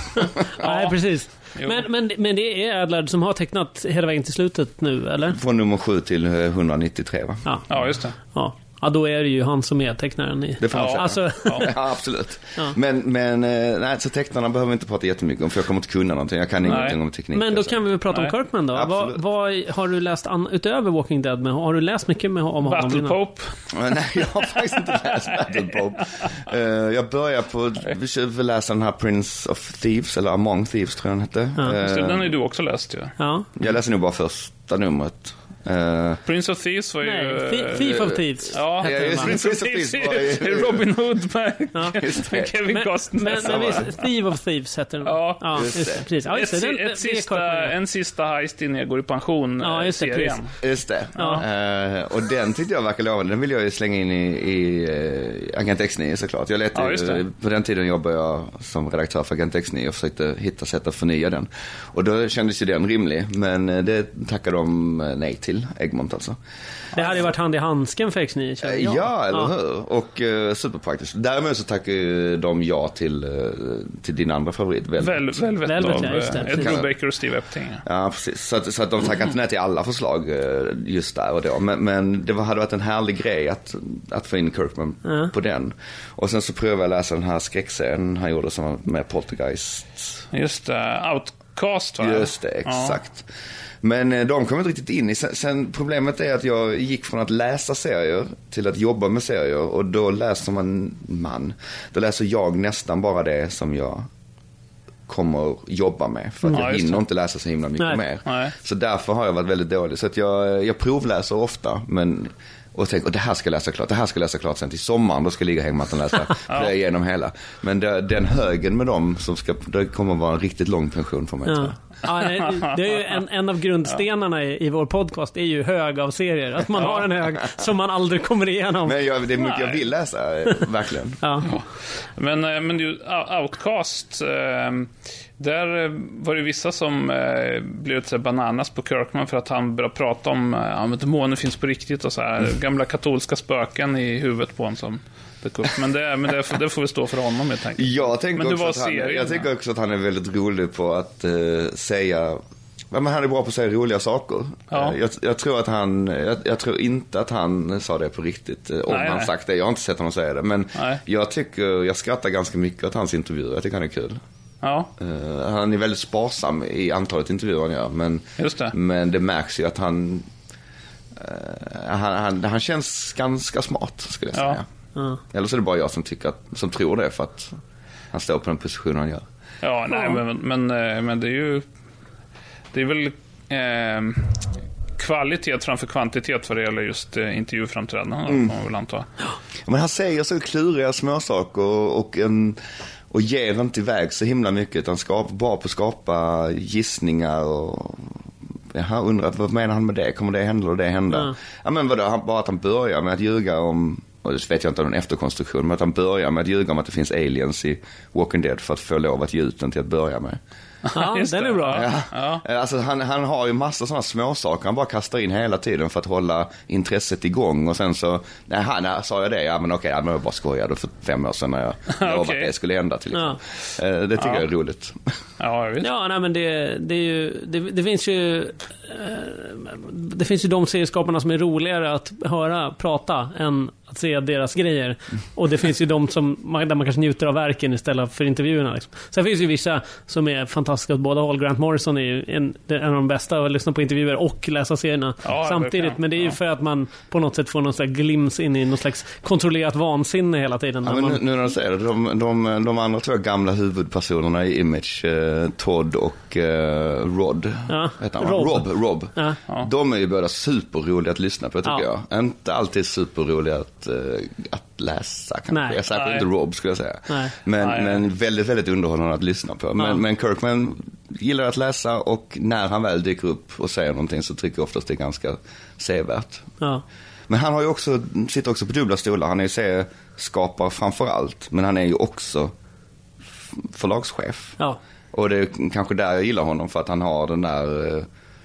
B: Nej, precis. Men, men, men det är Adlard som har tecknat hela vägen till slutet nu, eller?
D: Från nummer sju till etthundranittiotre, va?
B: Ja,
C: ja just det.
B: Ja. Ja, då är det ju han som är tecknaren i.
D: Det får man
B: ja,
D: säga.
B: Alltså...
D: ja, absolut. Ja. Men, men nej, så tecknarna behöver vi inte prata jättemycket om, för jag kommer inte kunna någonting. Jag kan nej. ingenting om teknik.
B: Men då kan vi väl prata nej. om Kirkman då. Vad, vad har du läst an, utöver Walking Dead med? Har du läst mycket med, om honom?
C: Battle Pope?
D: Nej, jag har faktiskt inte läst Battle Pope. Uh, jag börjar på vi läsa den här Prince of Thieves, eller Among Thieves tror jag den hette.
C: Ja. Uh, den har du också läst ju.
B: Ja.
D: Jag läser nog bara första numret.
C: Uh, Prince of Thieves var ju...
B: Nej, Thief of Thieves.
C: Ja,
D: ja just, Prince of Thieves var ju...
C: Robin Hood med, ja. med Kevin Costner.
B: Men, men, men visst, Thief of Thieves heter den.
C: Ja,
B: ja just det. Precis. Ja, just det.
C: Ett,
B: den,
C: ett sista, en sista heist innan jag går i pension.
B: Ja, just det.
C: Serien.
D: Just det. Ja. Uh, och den tyckte jag verkar lovande. Den vill jag ju slänga in i, i uh, Agent X nio såklart. Jag letade, ja, på den tiden jobbade jag som redaktör för Agent X nio och försökte hitta sätt att förnya den. Och då kändes ju den rimlig. Men det tackade de nej till, Egmont alltså.
B: Det hade ju varit hand i handsken för X nio.
D: Ja, ja, eller ja. hur? Och uh, superpraktiskt. Däremot så tackar de ja till, uh, till din andra favorit. Velvet.
C: Väl, Velvet,
B: Velvet
C: av
B: ja, just det.
C: Ed Brubaker och Steve Epting.
D: Ja, precis. Så att, så att de tackar inte nej till alla förslag uh, just där och då. Men, men det var, hade varit en härlig grej att, att få in Kirkman mm. på den. Och sen så prövade jag läsa den här skräckserien han gjorde som med Poltergeist.
C: Just det, uh, Outcast va?
D: Just det, exakt. Ja. Men de kom inte riktigt in i. Sen, sen problemet är att jag gick från att läsa serier till att jobba med serier. Och då läser man, man då läser jag nästan bara det som jag kommer jobba med. För att mm, jag hinner det. inte läsa så himla mycket
B: Nej.
D: mer.
C: Nej.
D: Så därför har jag varit väldigt dålig. Så att jag, jag provläser ofta, men... Och tänk, och det här ska jag läsa klart, det här ska jag läsa klart sen till sommaren, då ska jag ligga hängmattan och läsa ja. igenom hela. Men det, den högen med dem som ska, det kommer vara en riktigt lång pension för mig.
B: Ja. Ja, nej, det är ju en, en av grundstenarna i, i vår podcast är ju hög av serier. Att man har en hög som man aldrig kommer igenom.
D: Men jag, det är mycket jag vill läsa, verkligen.
B: Ja.
C: Ja. Men, men du, Outcast, där var det vissa som blev lite bananas på Kirkman för att han började prata om att ja, månen finns på riktigt och så här, mm. gamla katolska spöken i huvudet på en som dök upp. Men, det, men det, det får vi stå för honom, jag tänker.
D: Jag tänker,
C: men det
D: också,
C: var
D: att han,
C: serien,
D: jag tänker också att han är väldigt rolig på att uh, säga... Men han är bra på att säga roliga saker.
C: Ja.
D: Jag, jag tror att han jag, jag tror inte att han sa det på riktigt om
C: nej,
D: han
C: nej.
D: sagt det. Jag har inte sett honom säga det, men
C: nej. jag
D: tycker jag skrattar ganska mycket åt hans intervjuer. Jag tycker han är kul.
C: Ja.
D: Uh, han är väldigt sparsam i antalet intervjuer han gör, men
C: Just det.
D: men det märks ju att han uh, han, han han känns ganska smart, skulle jag säga.
C: Ja.
B: Mm.
D: Eller så är det bara jag som tycker att, som tror det för att han står på den positionen han gör.
C: Ja, nej,
B: Ja.
C: men, men, men det är ju det är väl eh, kvalitet framför kvantitet vad det gäller just eh, intervjuframträdanden, mm. får man väl anta.
D: Men han säger så kluriga småsaker och, och, en, och ger inte iväg så himla mycket, utan skap, bara på att skapa gissningar och jag har undrat, vad menar han med det? Kommer det hända och det hända? Mm. Ja, men vadå, han, bara att han börjar med att ljuga om, och det vet jag inte om en efterkonstruktion, men att han börjar med att ljuga om att det finns aliens i Walking Dead för att få lov att ge ut den till att börja med.
B: Ja, den är bra.
D: Ja. Ja. Alltså, han, han har ju massa sådana små saker han bara kastar in hela tiden för att hålla intresset igång. Och sen så, nej, han, nej, sa jag det? Ja, men okej, okay, jag bara skojade för fem år sedan när jag lovade okay. att det skulle hända till exempel. Ja. Det tycker ja. jag är roligt.
C: Ja, jag vet.
B: Ja, nej, men det, det är ju det, det finns ju det finns ju de serieskaparna som är roligare att höra prata än att se deras grejer. Och det finns ju de som där man kanske njuter av verken istället för intervjuerna liksom. Sen finns ju vissa som är fantastiska åt båda håll. Grant Morrison är ju en, en av de bästa att lyssna på intervjuer och läsa serierna ja, samtidigt. Men det är ju ja. för att man på något sätt får någon slags glims in i någon slags kontrollerat vansinne hela tiden.
D: Ja, men
B: man...
D: nu, nu när du säger det, de, de, de andra två gamla huvudpersonerna i Image, eh, Todd och eh, Rod,
B: ja.
D: Rob, Rob, Rob.
B: Ja.
D: De är ju båda superroliga att lyssna på, tycker
B: ja.
D: jag. Inte alltid superroliga att, uh, att läsa kanske.
B: Nej.
D: Jag säger inte Rob, skulle jag säga.
B: Nej.
D: Men,
C: Nej.
D: men väldigt, väldigt underhållande att lyssna på. Men,
B: ja.
D: men Kirkman gillar att läsa, och när han väl dyker upp och säger någonting så tycker jag oftast det är ganska sevärt.
B: Ja.
D: Men han har ju också, sitter också på dubbla stolar. Han är ju serieskapare framför allt, men han är ju också förlagschef.
B: Ja. Och
D: det är kanske där jag gillar honom, för att han har den där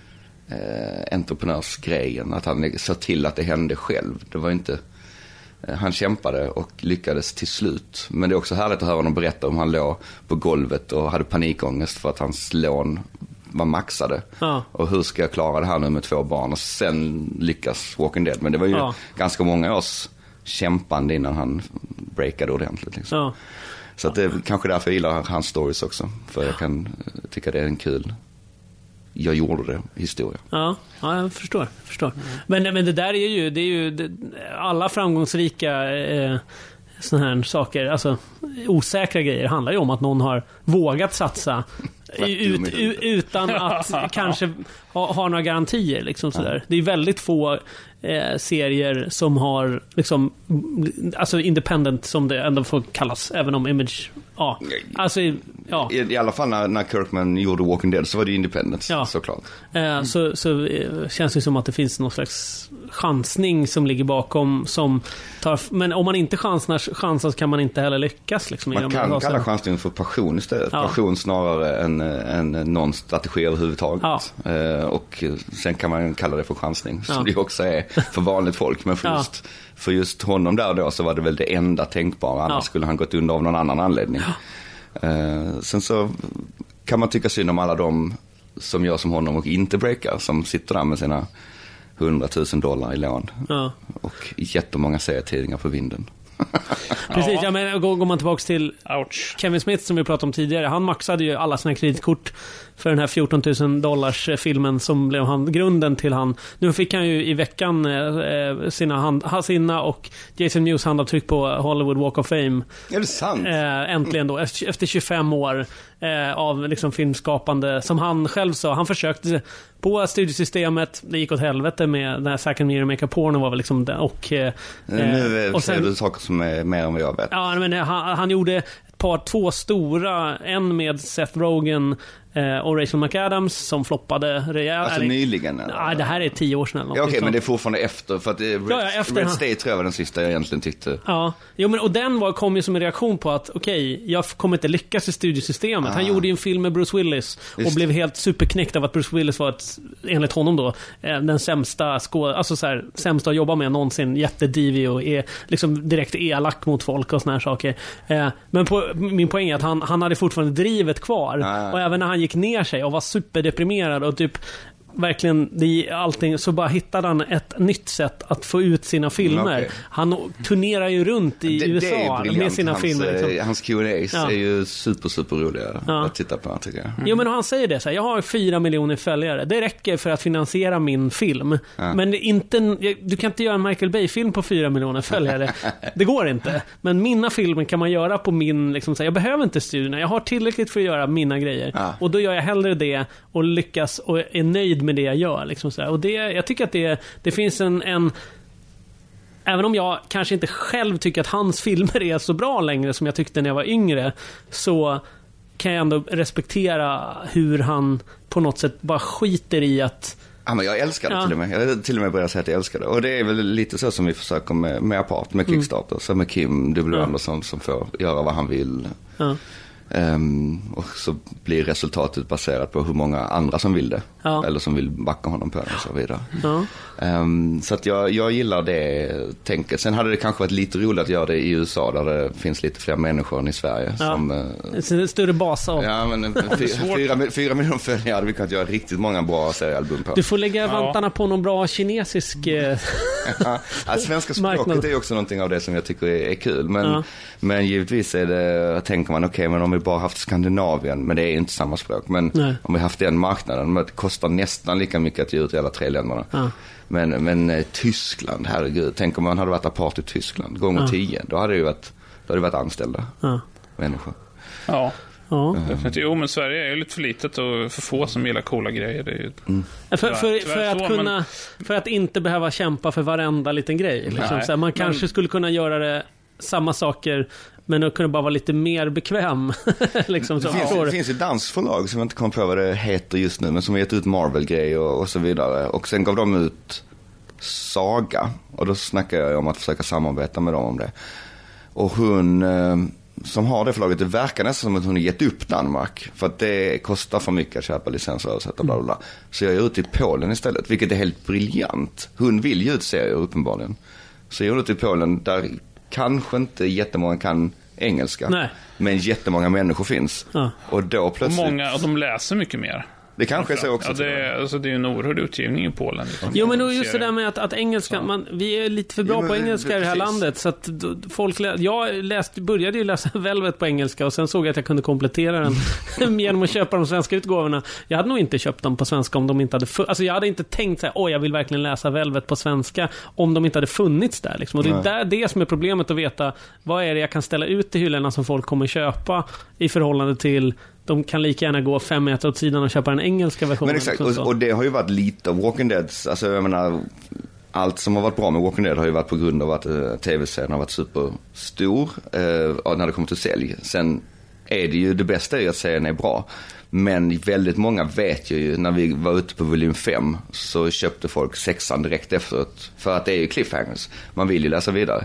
D: eh, entreprenörsgrejen, att han ser till att det hände själv. Det var inte eh, han kämpade och lyckades till slut. Men det är också härligt att höra honom berätta om han låg på golvet och hade panikångest för att hans lån var maxade. Ja. Och hur ska jag klara det här nu med två barn och sen lyckas Walking Dead. Men det var ju ja. ganska många års kämpande innan han breakade ordentligt liksom. Ja. Så att det är kanske därför jag gillar hans stories också. För jag kan tycka det är en kul, jag gjorde det, historia.
B: Ja, ja jag förstår, förstår. Men, men det där är ju, det är ju det, alla framgångsrika eh, såna här saker, alltså osäkra grejer handlar ju om att någon har vågat satsa ut, ut, utan att kanske ha, ha några garantier liksom sådär. Ja. Det är väldigt få eh, serier som har liksom, alltså independent som det ändå får kallas, även om Image ja, alltså ja.
D: I, i alla fall när, när Kirkman gjorde Walking Dead så var det independent, ja. såklart.
B: Eh, mm. Så, så eh, känns det som att det finns någon slags chansning som ligger bakom som tar, men om man inte chansar, chansar så kan man inte heller lyckas liksom.
D: Man kan kalla chansningen för passion istället. Ja. Passion snarare än, än någon strategi överhuvudtaget. Ja. Eh, och sen kan man kalla det för chansning, som ja. det också är för vanligt folk. Men för, ja. just, för just honom där då så var det väl det enda tänkbara. Annars ja. skulle han gått under av någon annan anledning. Ja. Eh, sen så kan man tycka synd om alla de som gör som honom och inte breakar, som sitter där med sina hundratusen dollar i lån. Ja. Och jättemånga serietidningar på vinden.
B: Precis, ja, men går, går man tillbaka till Ouch. Kevin Smith som vi pratade om tidigare, han maxade ju alla sina kreditkort för den här fjorton tusen dollars filmen som blev han grunden till han. Nu fick han ju i veckan eh, sina, hand, sina och Jason Mewes handavtryck på Hollywood Walk of Fame.
D: Är det sant?
B: Eh, äntligen då, efter, efter tjugofem år eh, av liksom filmskapande, som han själv sa, han försökte på studiesystemet, det gick åt helvete med den här Second Mirror Make a Porno var väl liksom det, och, eh,
D: nu och sen, ser du saker som är mer än vad jag vet.
B: Ja, men han, han gjorde ett par, två stora, en med Seth Rogen eh, och Rachel McAdams som floppade rejält.
D: Alltså nyligen? Eller?
B: Nej, det här är tio år sedan.
D: Ja, okej, okay, men det är fortfarande efter, för att det, Red,
B: ja, ja, efter
D: Red
B: han...
D: State tror jag var den sista jag egentligen tyckte.
B: Ja, jo, men, och den var, kom ju som en reaktion på att okej, okay, jag kommer inte lyckas i studiesystemet. Ah. Han gjorde ju en film med Bruce Willis och Just. blev helt superknäckt av att Bruce Willis var ett, enligt honom då, den sämsta skåd, alltså så här, sämsta att jobba med någonsin, jättedivig och är liksom direkt elak mot folk och såna här saker. Eh, men på, min poäng är att han, han hade fortfarande drivet kvar. Ah. Och även när han gick ner sig och var superdeprimerad och typ verkligen det, allting, så bara hittade han ett nytt sätt att få ut sina filmer. Mm, okay. Han turnerar ju runt i det, U S A
D: det
B: med sina
D: hans,
B: filmer. Liksom.
D: Hans Q and A's ja. är ju super, super roliga
B: ja.
D: att titta på, tycker jag. Mm.
B: Jo, men han säger det så här, jag har fyra miljoner följare. Det räcker för att finansiera min film. Ja. Men det är inte, du kan inte göra en Michael Bay-film på fyra miljoner följare. Det går inte. Men mina filmer kan man göra på min, liksom, så här, jag behöver inte studierna. Jag har tillräckligt för att göra mina grejer. Ja. Och då gör jag hellre det och lyckas och är nöjd med det jag gör liksom så här. Och det, jag tycker att det, det finns en, en även om jag kanske inte själv tycker att hans filmer är så bra längre som jag tyckte när jag var yngre, så kan jag ändå respektera hur han på något sätt bara skiter i att
D: ja, men jag älskar det ja. till och med. Jag har till och med börjat säga att jag älskar det. Och det är väl lite så som vi försöker med, med Apart, med Kickstarter, mm. så med Kim W. Ja. Andersson som får göra vad han vill. Ja. Um, och så blir resultatet baserat på hur många andra som vill det ja. eller som vill backa honom på det och så vidare. Ja. Um, så att jag, jag gillar det tänket. Sen hade det kanske varit lite roligt att göra det i U S A där det finns lite fler människor än i Sverige. Ja. Som, uh,
B: en större bas av. Ja, men
D: fyra, fyra, fyra miljoner följare hade vi kunnat göra riktigt många bra seriealbum på.
B: Du får lägga vantarna ja. på någon bra kinesisk
D: ja, alltså, svenska språket marknad. är också någonting av det som jag tycker är, är kul. Men, ja. men givetvis är det, tänker man, okej, okay, men om vi bara haft Skandinavien, men det är ju inte samma språk. Men Nej. om vi haft den marknaden, men det kostar nästan lika mycket att ge ut i alla tre länderna. Ja. Men, men Tyskland, herregud, tänk om man hade varit apart i Tyskland gånger ja. tio, då hade det ju varit, då hade det varit anställda ja. människor.
C: Ja. Ja. Mm. Jo, men Sverige är ju lite för litet och för få som gillar coola grejer. Det är ju
B: mm. för, för, för, att så, kunna, men... för att inte behöva kämpa för varenda liten grej. Liksom. Så här, man kanske men... skulle kunna göra det samma saker, men att kunna bara vara lite mer bekväm. liksom, så.
D: Det, finns, det finns ett dansförlag som jag inte kommer på vad det heter just nu, men som har gett ut Marvel-grejer och, och så vidare. Och sen gav de ut Saga. Och då snackar jag om att försöka samarbeta med dem om det. Och hon eh, som har det förlaget, det verkar nästan som att hon har gett upp Danmark. För att det kostar för mycket att köpa licenser och sätta bla bla bla. Så jag är ute i Polen istället, vilket är helt briljant. Hon vill ju ut serier uppenbarligen. Så jag är ute i Polen där kanske inte jättemånga kan engelska. Nej. Men jättemånga människor finns. Ja. Och då plötsligt...
C: Och många, och de läser mycket mer.
D: Det kanske är så också.
C: Ja, det, är, alltså, det är en oerhörd utgivning i Polen. Liksom.
B: Jo, men då just det där med att, att engelska, man, vi är lite för bra jo, på engelska i det här landet. Så att folk lä- jag läste, började ju läsa Velvet på engelska och sen såg jag att jag kunde komplettera den genom att köpa de svenska utgåvorna. Jag hade nog inte köpt dem på svenska om de inte hade fu- alltså jag hade inte tänkt så här, åh, jag vill verkligen läsa Velvet på svenska om de inte hade funnits där. Liksom. Och det är där, det som är problemet, att veta vad är det jag kan ställa ut till hyllorna som folk kommer köpa i förhållande till de kan lika gärna gå fem meter åt sidan och köpa den engelska versionen.
D: Men exakt, och, och det har ju varit lite av Walking Deads, alltså jag menar, allt som har varit bra med Walking Dead har ju varit på grund av att uh, tv-serien har varit superstor uh, när det kommer till sälj. Sen är det ju, det bästa är ju att serien är bra. Men väldigt många vet ju, när vi var ute på volym fem så köpte folk sexan direkt efteråt. För att det är ju cliffhangers. Man vill ju läsa vidare.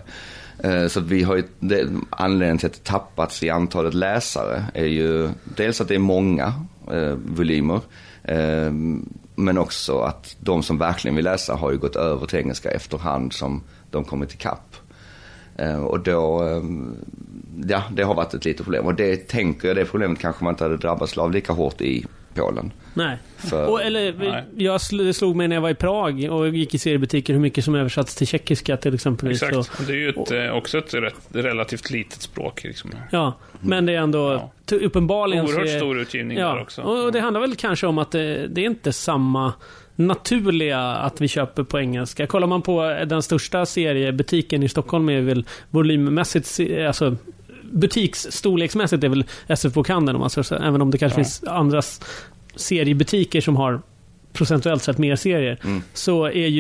D: Så vi har ju, det, anledningen till att det tappats i antalet läsare är ju dels att det är många eh, volymer, eh, men också att de som verkligen vill läsa har ju gått över till engelska efterhand som de kommit till kapp. Eh, och då, eh, ja, det har varit ett litet problem. Och det tänker jag, det problemet kanske man inte hade drabbats av lika hårt i Polen.
B: Nej. För... Och, eller, Nej. Jag slog mig när jag var i Prag och gick i seriebutiker hur mycket som översatts till tjeckiska till exempel.
C: Exakt,
B: så...
C: det är ju ett, och... också ett relativt litet språk. Liksom.
B: Ja, men det är ändå ja. uppenbarligen...
C: Oerhört
B: är...
C: stor utgivning
B: ja.
C: där också.
B: Och det handlar väl kanske om att det, det är inte samma naturliga att vi köper på engelska. Kollar man på den största seriebutiken i Stockholm är väl volymmässigt, alltså butiksstorleksmässigt är väl S F-bokhandeln, om man ska säga, även om det kanske ja. finns andra seriebutiker som har procentuellt sett mer serier, mm. så är ju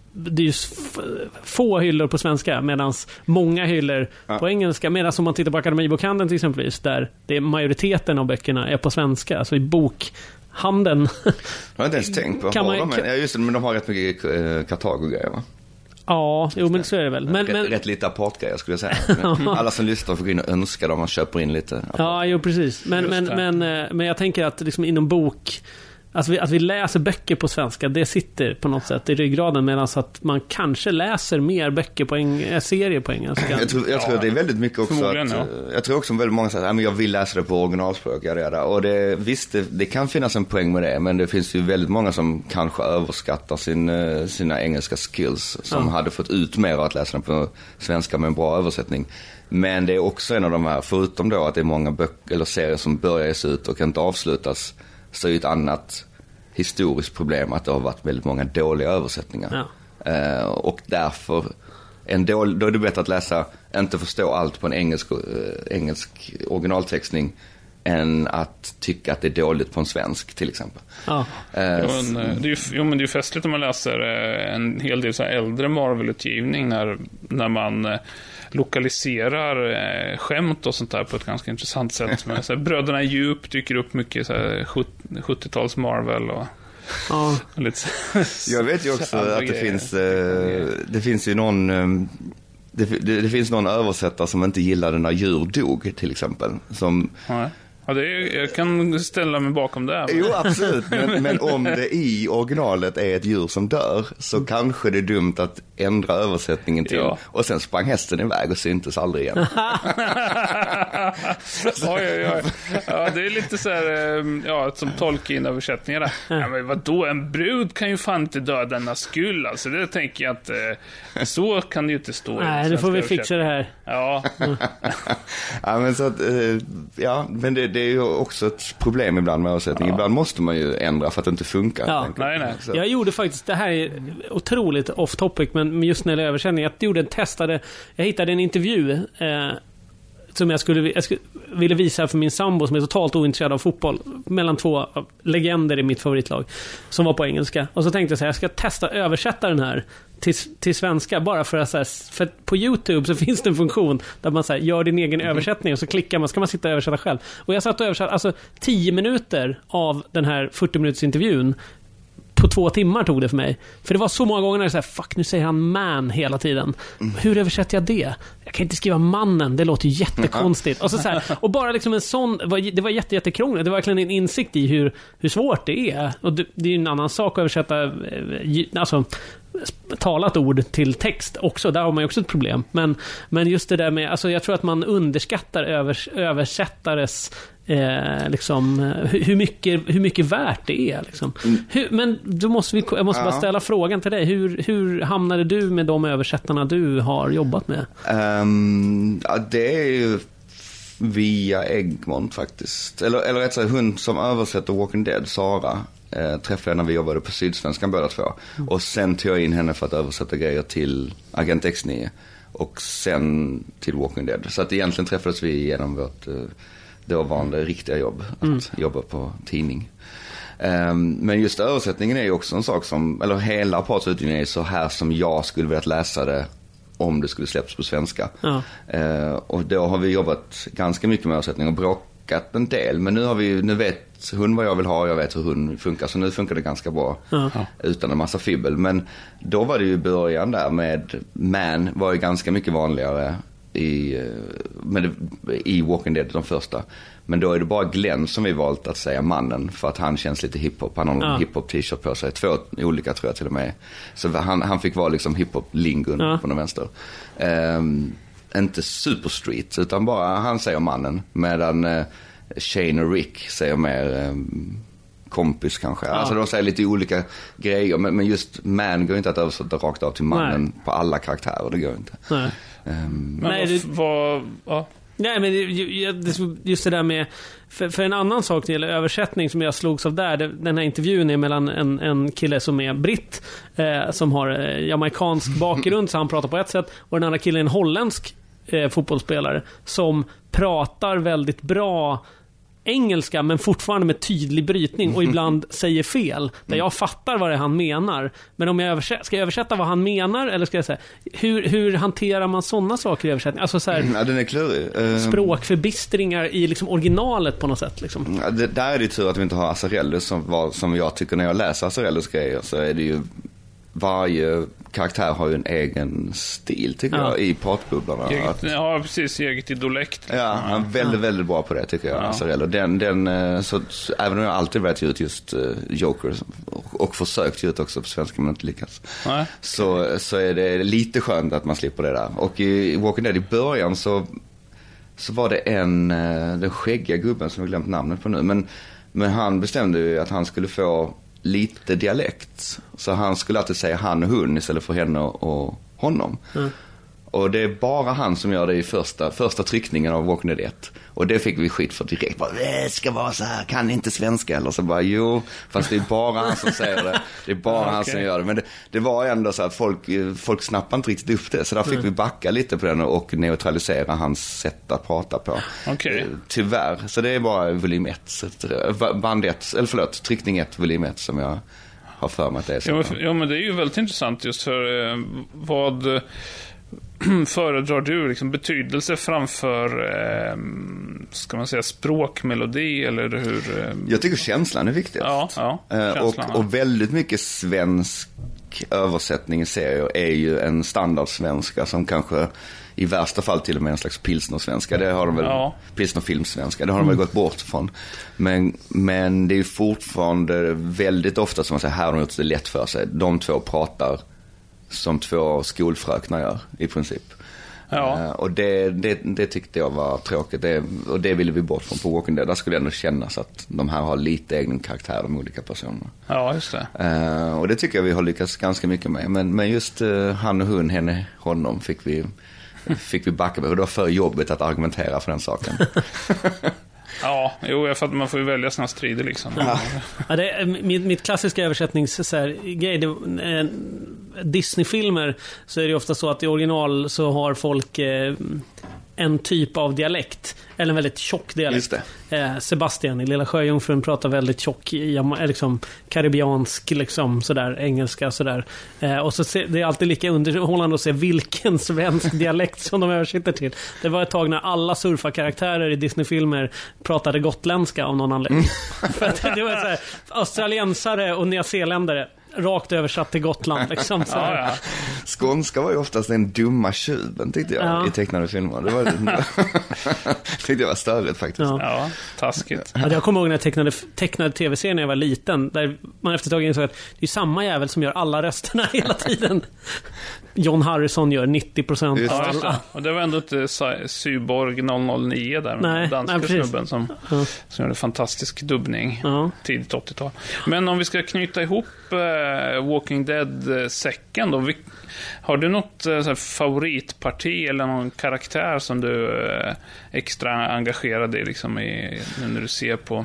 B: det är ju f- få hyllor på svenska medan många hyllor ja. på engelska, medan om man tittar på Akademibokhandeln till exempelvis, där det är majoriteten av böckerna är på svenska, alltså i bokhandeln. Jag
D: har inte ens tänkt på.
B: Kan man,
D: de, ja, just det, men de har rätt mycket eh, Kartago och grejer, va?
B: Ja, jo, men så är det väl. Men,
D: rätt,
B: men...
D: rätt lite apart-grejer skulle jag säga. Alla som lyssnar får gå in och önska dem, man köper in lite apart.
B: Ja, jo, precis. Men, men, men, men jag tänker att liksom inom bok, alltså vi, att vi läser böcker på svenska, det sitter på något sätt i ryggraden, medan att man kanske läser mer böcker på en serie på engelska.
D: Jag tror, jag tror ja, det är väldigt mycket också att, ja. Jag tror också väldigt många säger att jag vill läsa det på originalspråk, jag det där. Och det, visst, det, det kan finnas en poäng med det, men det finns ju väldigt många som kanske överskattar sin, sina engelska skills, som ja. hade fått ut mer av att läsa den på svenska med en bra översättning. Men det är också en av de här, förutom då att det är många böcker eller serier som börjar ges ut och inte avslutas, så är ett annat historiskt problem att det har varit väldigt många dåliga översättningar. Ja. Uh, och därför en dålig, då är det bättre att läsa, inte förstå allt på en engelsk, uh, engelsk originaltextning än att tycka att det är dåligt på en svensk till exempel. Ja. Uh,
C: jo, men, det är ju, jo, men det är ju festligt om man läser en hel del så här äldre Marvel-utgivning när, när man uh, lokaliserar eh, skämt och sånt där på ett ganska intressant sätt. Men, så här, Bröderna Djup dyker upp mycket så här, sjuttio-tals Marvel och
B: ja.
C: lite,
D: jag vet ju också att det finns eh, det finns ju någon eh, det, det, det finns någon översättare som inte gillade när djur dog till exempel, som
C: ja. Ja, det är, jag kan ställa mig bakom det.
D: Men... Jo, absolut. Men, men om det i originalet är ett djur som dör, så mm. kanske det är dumt att ändra översättningen till. Ja. Och sen sprang hästen iväg och syntes aldrig igen.
C: oj, oj, oj. Ja, det är lite så här, ja, som Tolkien-översättningar. Ja, men vadå, en brud kan ju fan inte dö denna skull. Alltså, det tänker jag att så kan det ju inte stå.
B: Nej, det får vi fixa det här.
C: Ja. Mm.
D: Ja, men så att, ja, men det, det är ju också ett problem ibland med översättning. Ja. Ibland måste man ju ändra för att det inte funkar.
B: Ja.
C: Nej, nej.
B: Jag gjorde faktiskt, det här är otroligt off topic, men just när det är översättning, jag gjorde en testade, jag hittade en intervju eh, som jag skulle, jag skulle ville visa för min sambo som är totalt ointresserad av fotboll, mellan två legender i mitt favoritlag, som var på engelska. Och så tänkte jag så här, jag ska testa översätta den här till, till svenska, bara för att så här, för på YouTube så finns det en funktion där man så här, gör din egen översättning och så klickar man, ska man sitta och översätta själv. Och jag satt och översatte alltså tio minuter av den här fyrtio minuters intervjun. På två timmar tog det för mig. För det var så många gånger när det så här, fuck, nu säger han man hela tiden. Mm. Hur översätter jag det? Jag kan inte skriva mannen, det låter ju jättekonstigt. Och, så, så här, och bara liksom en sån, det var jätte, jättekrångligt. Det var verkligen en insikt i hur, hur svårt det är. Och det, det är ju en annan sak att översätta alltså talat ord till text också. Där har man ju också ett problem. Men, men just det där med, alltså jag tror att man underskattar övers, översättares Eh, liksom, hur, hur, mycket, hur mycket värt det är liksom. Mm. hur, men då måste vi, jag måste ja. bara ställa frågan till dig, hur, hur hamnade du med de översättarna du har jobbat med?
D: Um, ja, det är ju via Egmont faktiskt, eller, eller rätt sagt, hon som översätter Walking Dead, Sara, eh, träffade jag när vi jobbade på Sydsvenskan båda två. Mm. Och sen tog jag in henne för att översätta grejer till Agent X nio och sen till Walking Dead. Så att egentligen träffades vi genom vårt eh, dåvarande riktiga jobb, att mm. jobba på tidning. Um, men just översättningen är ju också en sak som, eller hela partsutgivningen är så här som jag skulle vilja läsa det om det skulle släppas på svenska. Ja. Uh, och då har vi jobbat ganska mycket med översättning och bråkat en del, men nu har vi, nu vet hon vad jag vill ha, jag vet hur hon funkar, så nu funkar det ganska bra ja. utan en massa fibbel. Men då var det ju början där med man var ju ganska mycket vanligare i, med, i Walking Dead, de första. Men då är det bara Glenn som vi valt att säga mannen, för att han känns lite hiphop. Han har en ja. hiphop t-shirt på sig, två olika tror jag till och med. Så han, han fick vara liksom hiphop-lingun ja. på den vänster. Um, inte super street, utan bara han säger mannen, medan uh, Shane och Rick säger mer um, kompis kanske. Ja. Alltså de säger lite olika grejer, men, men just man går inte att översätta rakt av till mannen. Nej. På alla karaktärer, det går inte.
B: Nej.
C: Um, men Nej, vad, vad ja.
B: Nej, men just det där med, för, för en annan sak när det gäller översättning som jag slogs av där, det, den här intervjun är mellan en, en kille som är britt, eh, som har eh, jamaikansk bakgrund, så han pratar på ett sätt, och den andra killen är en holländsk eh, fotbollsspelare som pratar väldigt bra engelska men fortfarande med tydlig brytning och ibland säger fel där jag fattar vad det är han menar, men om jag översätter, ska jag översätta vad han menar eller ska jag säga hur, hur hanterar man sådana saker i översättning, alltså så här,
D: ja, den är klurig.
B: språkförbistringar i liksom originalet på något sätt liksom.
D: Ja, det, där är det tur att vi inte har Azzarello som, var, som jag tycker när jag läser Azzarellos grejer, så är det ju varje karaktär har ju en egen stil tycker ja. jag i pratbubblarna.
C: Eget,
D: att,
C: ja, precis, eget idolekt. Liksom.
D: Ja, han är väldigt, ja. väldigt bra på det tycker jag, ja. Azzarello. Den, den, så, så, även om jag alltid velat ge ut just uh, Joker och, och försökt ge ut också på svenska men inte lyckats. Nej. Så, så är det lite skönt att man slipper det där. Och i Walking Dead i början så, så var det en, uh, den skäggiga gubben som jag glömt namnet på nu, men, men han bestämde ju att han skulle få lite dialekt. Så han skulle alltid säga han och hon istället för henne och honom. Mm. Och det är bara han som gör det i första, första tryckningen av Walking Dead ett. Och det fick vi skit för direkt. Bara, det ska vara så här, kan inte svenska. Eller så bara, jo, fast det är bara han som säger det. Det är bara okay. han som gör det. Men det, det var ändå så att folk, folk snappade inte riktigt upp det. Så där fick mm. vi backa lite på den och neutralisera hans sätt att prata på.
C: Okay.
D: Tyvärr. Så det är bara volym ett. Band ett, eller förlåt, tryckning ett, volym ett som jag har för mig att det är så.
C: Ja, men, ja, men det är ju väldigt intressant just för eh, vad... föredrar du liksom betydelse framför eh, ska man säga språkmelodi eller hur? Eh...
D: Jag tycker känslan är viktigast.
C: Ja, ja,
D: eh, och, och väldigt mycket svensk översättning i serier är ju en standardsvenska som kanske i värsta fall till och med en slags pilsnersvenska. Det har de väl, ja. pilsnerfilmsvenska, det har de väl mm. gått bort från. Men, men det är ju fortfarande väldigt ofta som man säger, här har de gjort det lätt för sig. De två pratar som två skolfröknar gör i princip. Ja. Uh, och det, det, det tyckte jag var tråkigt. Det, och det ville vi bort från på Walking Dead. Där skulle ändå kännas att de här har lite egen karaktär, de olika personerna.
C: Ja, just det.
D: Uh, och det tycker jag vi har lyckats ganska mycket med. Men, men just uh, han och hon, henne, honom fick vi, fick vi backa med. Och det var för jobbigt att argumentera för den saken.
C: Ja, jo, jag fattar, man får ju välja sina strider liksom. Ja.
B: Ja, det är, mitt, mitt klassiska översättningsgrej, eh, Disney-filmer så är det ofta så att i original så har folk eh, en typ av dialekt, eller en väldigt tjock dialekt. Eh, Sebastian i Lilla Sjöjungfrun pratar väldigt tjock i, liksom karibiansk liksom sådär, engelska sådär. Eh, och så se, det är alltid lika underhållande att se vilken svensk dialekt som de översätter till. Det var ett tag när alla surfarkaraktärer i Disney-filmer pratade gotländska av någon anledning. Mm. För att det var så här, australiensare och nyzeeländare rakt översatt till Gotland liksom, så
C: ja, ja.
D: Skånska var ju oftast den dumma tjuven tyckte jag ja. i tecknade filmer. Det var tyckte jag var större faktiskt.
C: Ja, ja taskigt.
B: Ja, jag kommer ihåg när jag tecknade, tecknade tv-serier när jag var liten, där man efter ett tag insåg att det är samma jävel som gör alla rösterna hela tiden. John Harrison gör nittio procent av alla.
C: Ja, och det var ändå inte Syborg noll noll nio där, nej, danska nej, snubben som, ja. som gjorde fantastisk dubbning ja. tidigt åttiotal. Men om vi ska knyta ihop uh, Walking Dead-säcken då, vi, har du något uh, så här, favoritparti eller någon karaktär som du uh, extra engagerad i liksom i, när du ser på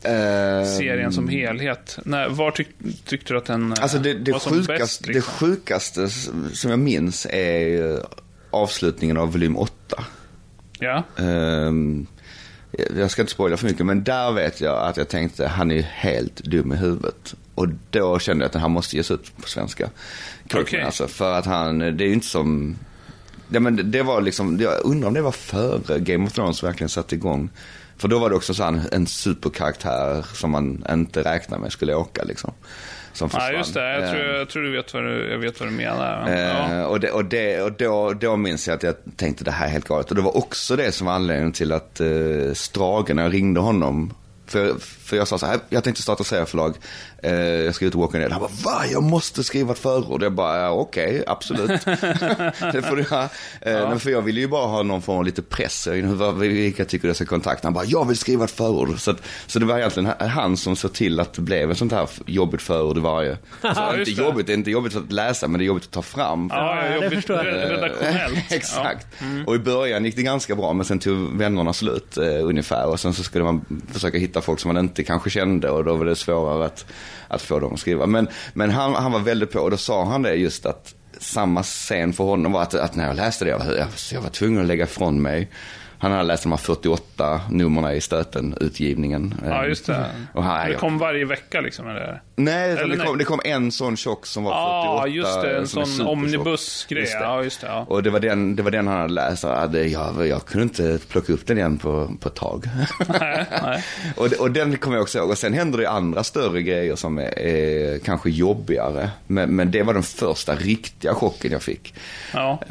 C: serien som helhet? Nej, var tyck, tyckte du att den
D: alltså det, det
C: var som
D: sjukaste,
C: bäst? Liksom?
D: Det sjukaste som jag minns är avslutningen av volym åtta.
C: Ja.
D: Um, jag ska inte spoila för mycket, men där vet jag att jag tänkte, han är ju helt dum i huvudet. Och då kände jag att den här måste ges ut på svenska.
C: Okay.
D: Alltså, för att han, det är ju inte som... Ja, men det var liksom, jag undrar om det var före Game of Thrones verkligen satt igång. För då var det också så en, en superkaraktär som man inte räknar med skulle åka liksom. Som
C: ja, just det. Jag tror, jag tror du vet vad du, jag vet vad du menar.
D: Eh,
C: ja.
D: Och, det, och, det, och då, då minns jag att jag tänkte det här är helt galet. Och det var också det som var anledningen till att eh, Strage, när jag ringde honom, för, för jag sa så här, jag tänkte starta serieförlag, eh, jag ska ut och Walking Dead. Han bara, va? Jag måste skriva ett förord. Jag bara, ja, okej, okay, absolut. Det får du ha. Eh, ja. Men för jag ville ju bara ha någon form av lite press. Vilka tycker jag ska kontakta? Han bara, jag vill skriva ett förord. Så, att, så det var egentligen han som såg till att det blev ett sånt här jobbigt förord i varje.
C: Ja,
D: inte det. Jobbigt, det är inte jobbigt att läsa, men det är jobbigt att ta fram.
C: Ja, ja, jobbigt, det förstår jag. Redaktionellt.
D: Exakt.
C: Ja. Mm.
D: Och i början gick det ganska bra, men sen tog vännerna slut eh, ungefär. Och sen så skulle man försöka hitta folk som man inte kanske kände, och då var det svårare att, att få dem att skriva. Men, men han, han var väldigt på, och då sa han det just att samma scen för honom var att, att när jag läste det, jag var, jag var tvungen att lägga ifrån mig Han hade läst de här fyrtioåtta nummerna i Stöten-utgivningen.
C: Ja, just det.
D: Och här,
C: det kom varje vecka liksom, eller?
D: Nej,
C: eller
D: det,
C: nej.
D: Kom, det kom en sån tjock som var fyrtioåtta.
C: Ja, just det. En sån omnibusgrej.
D: Just det.
C: Ja, just det. Ja.
D: Och det var, den, det var den han hade läst. Jag, jag, jag kunde inte plocka upp den igen på, på ett tag.
C: Nej, nej.
D: och, och den kommer jag också ihåg. Och sen händer det andra större grejer som är, är kanske jobbigare. Men, men det var den första riktiga chocken jag fick.
C: Ja.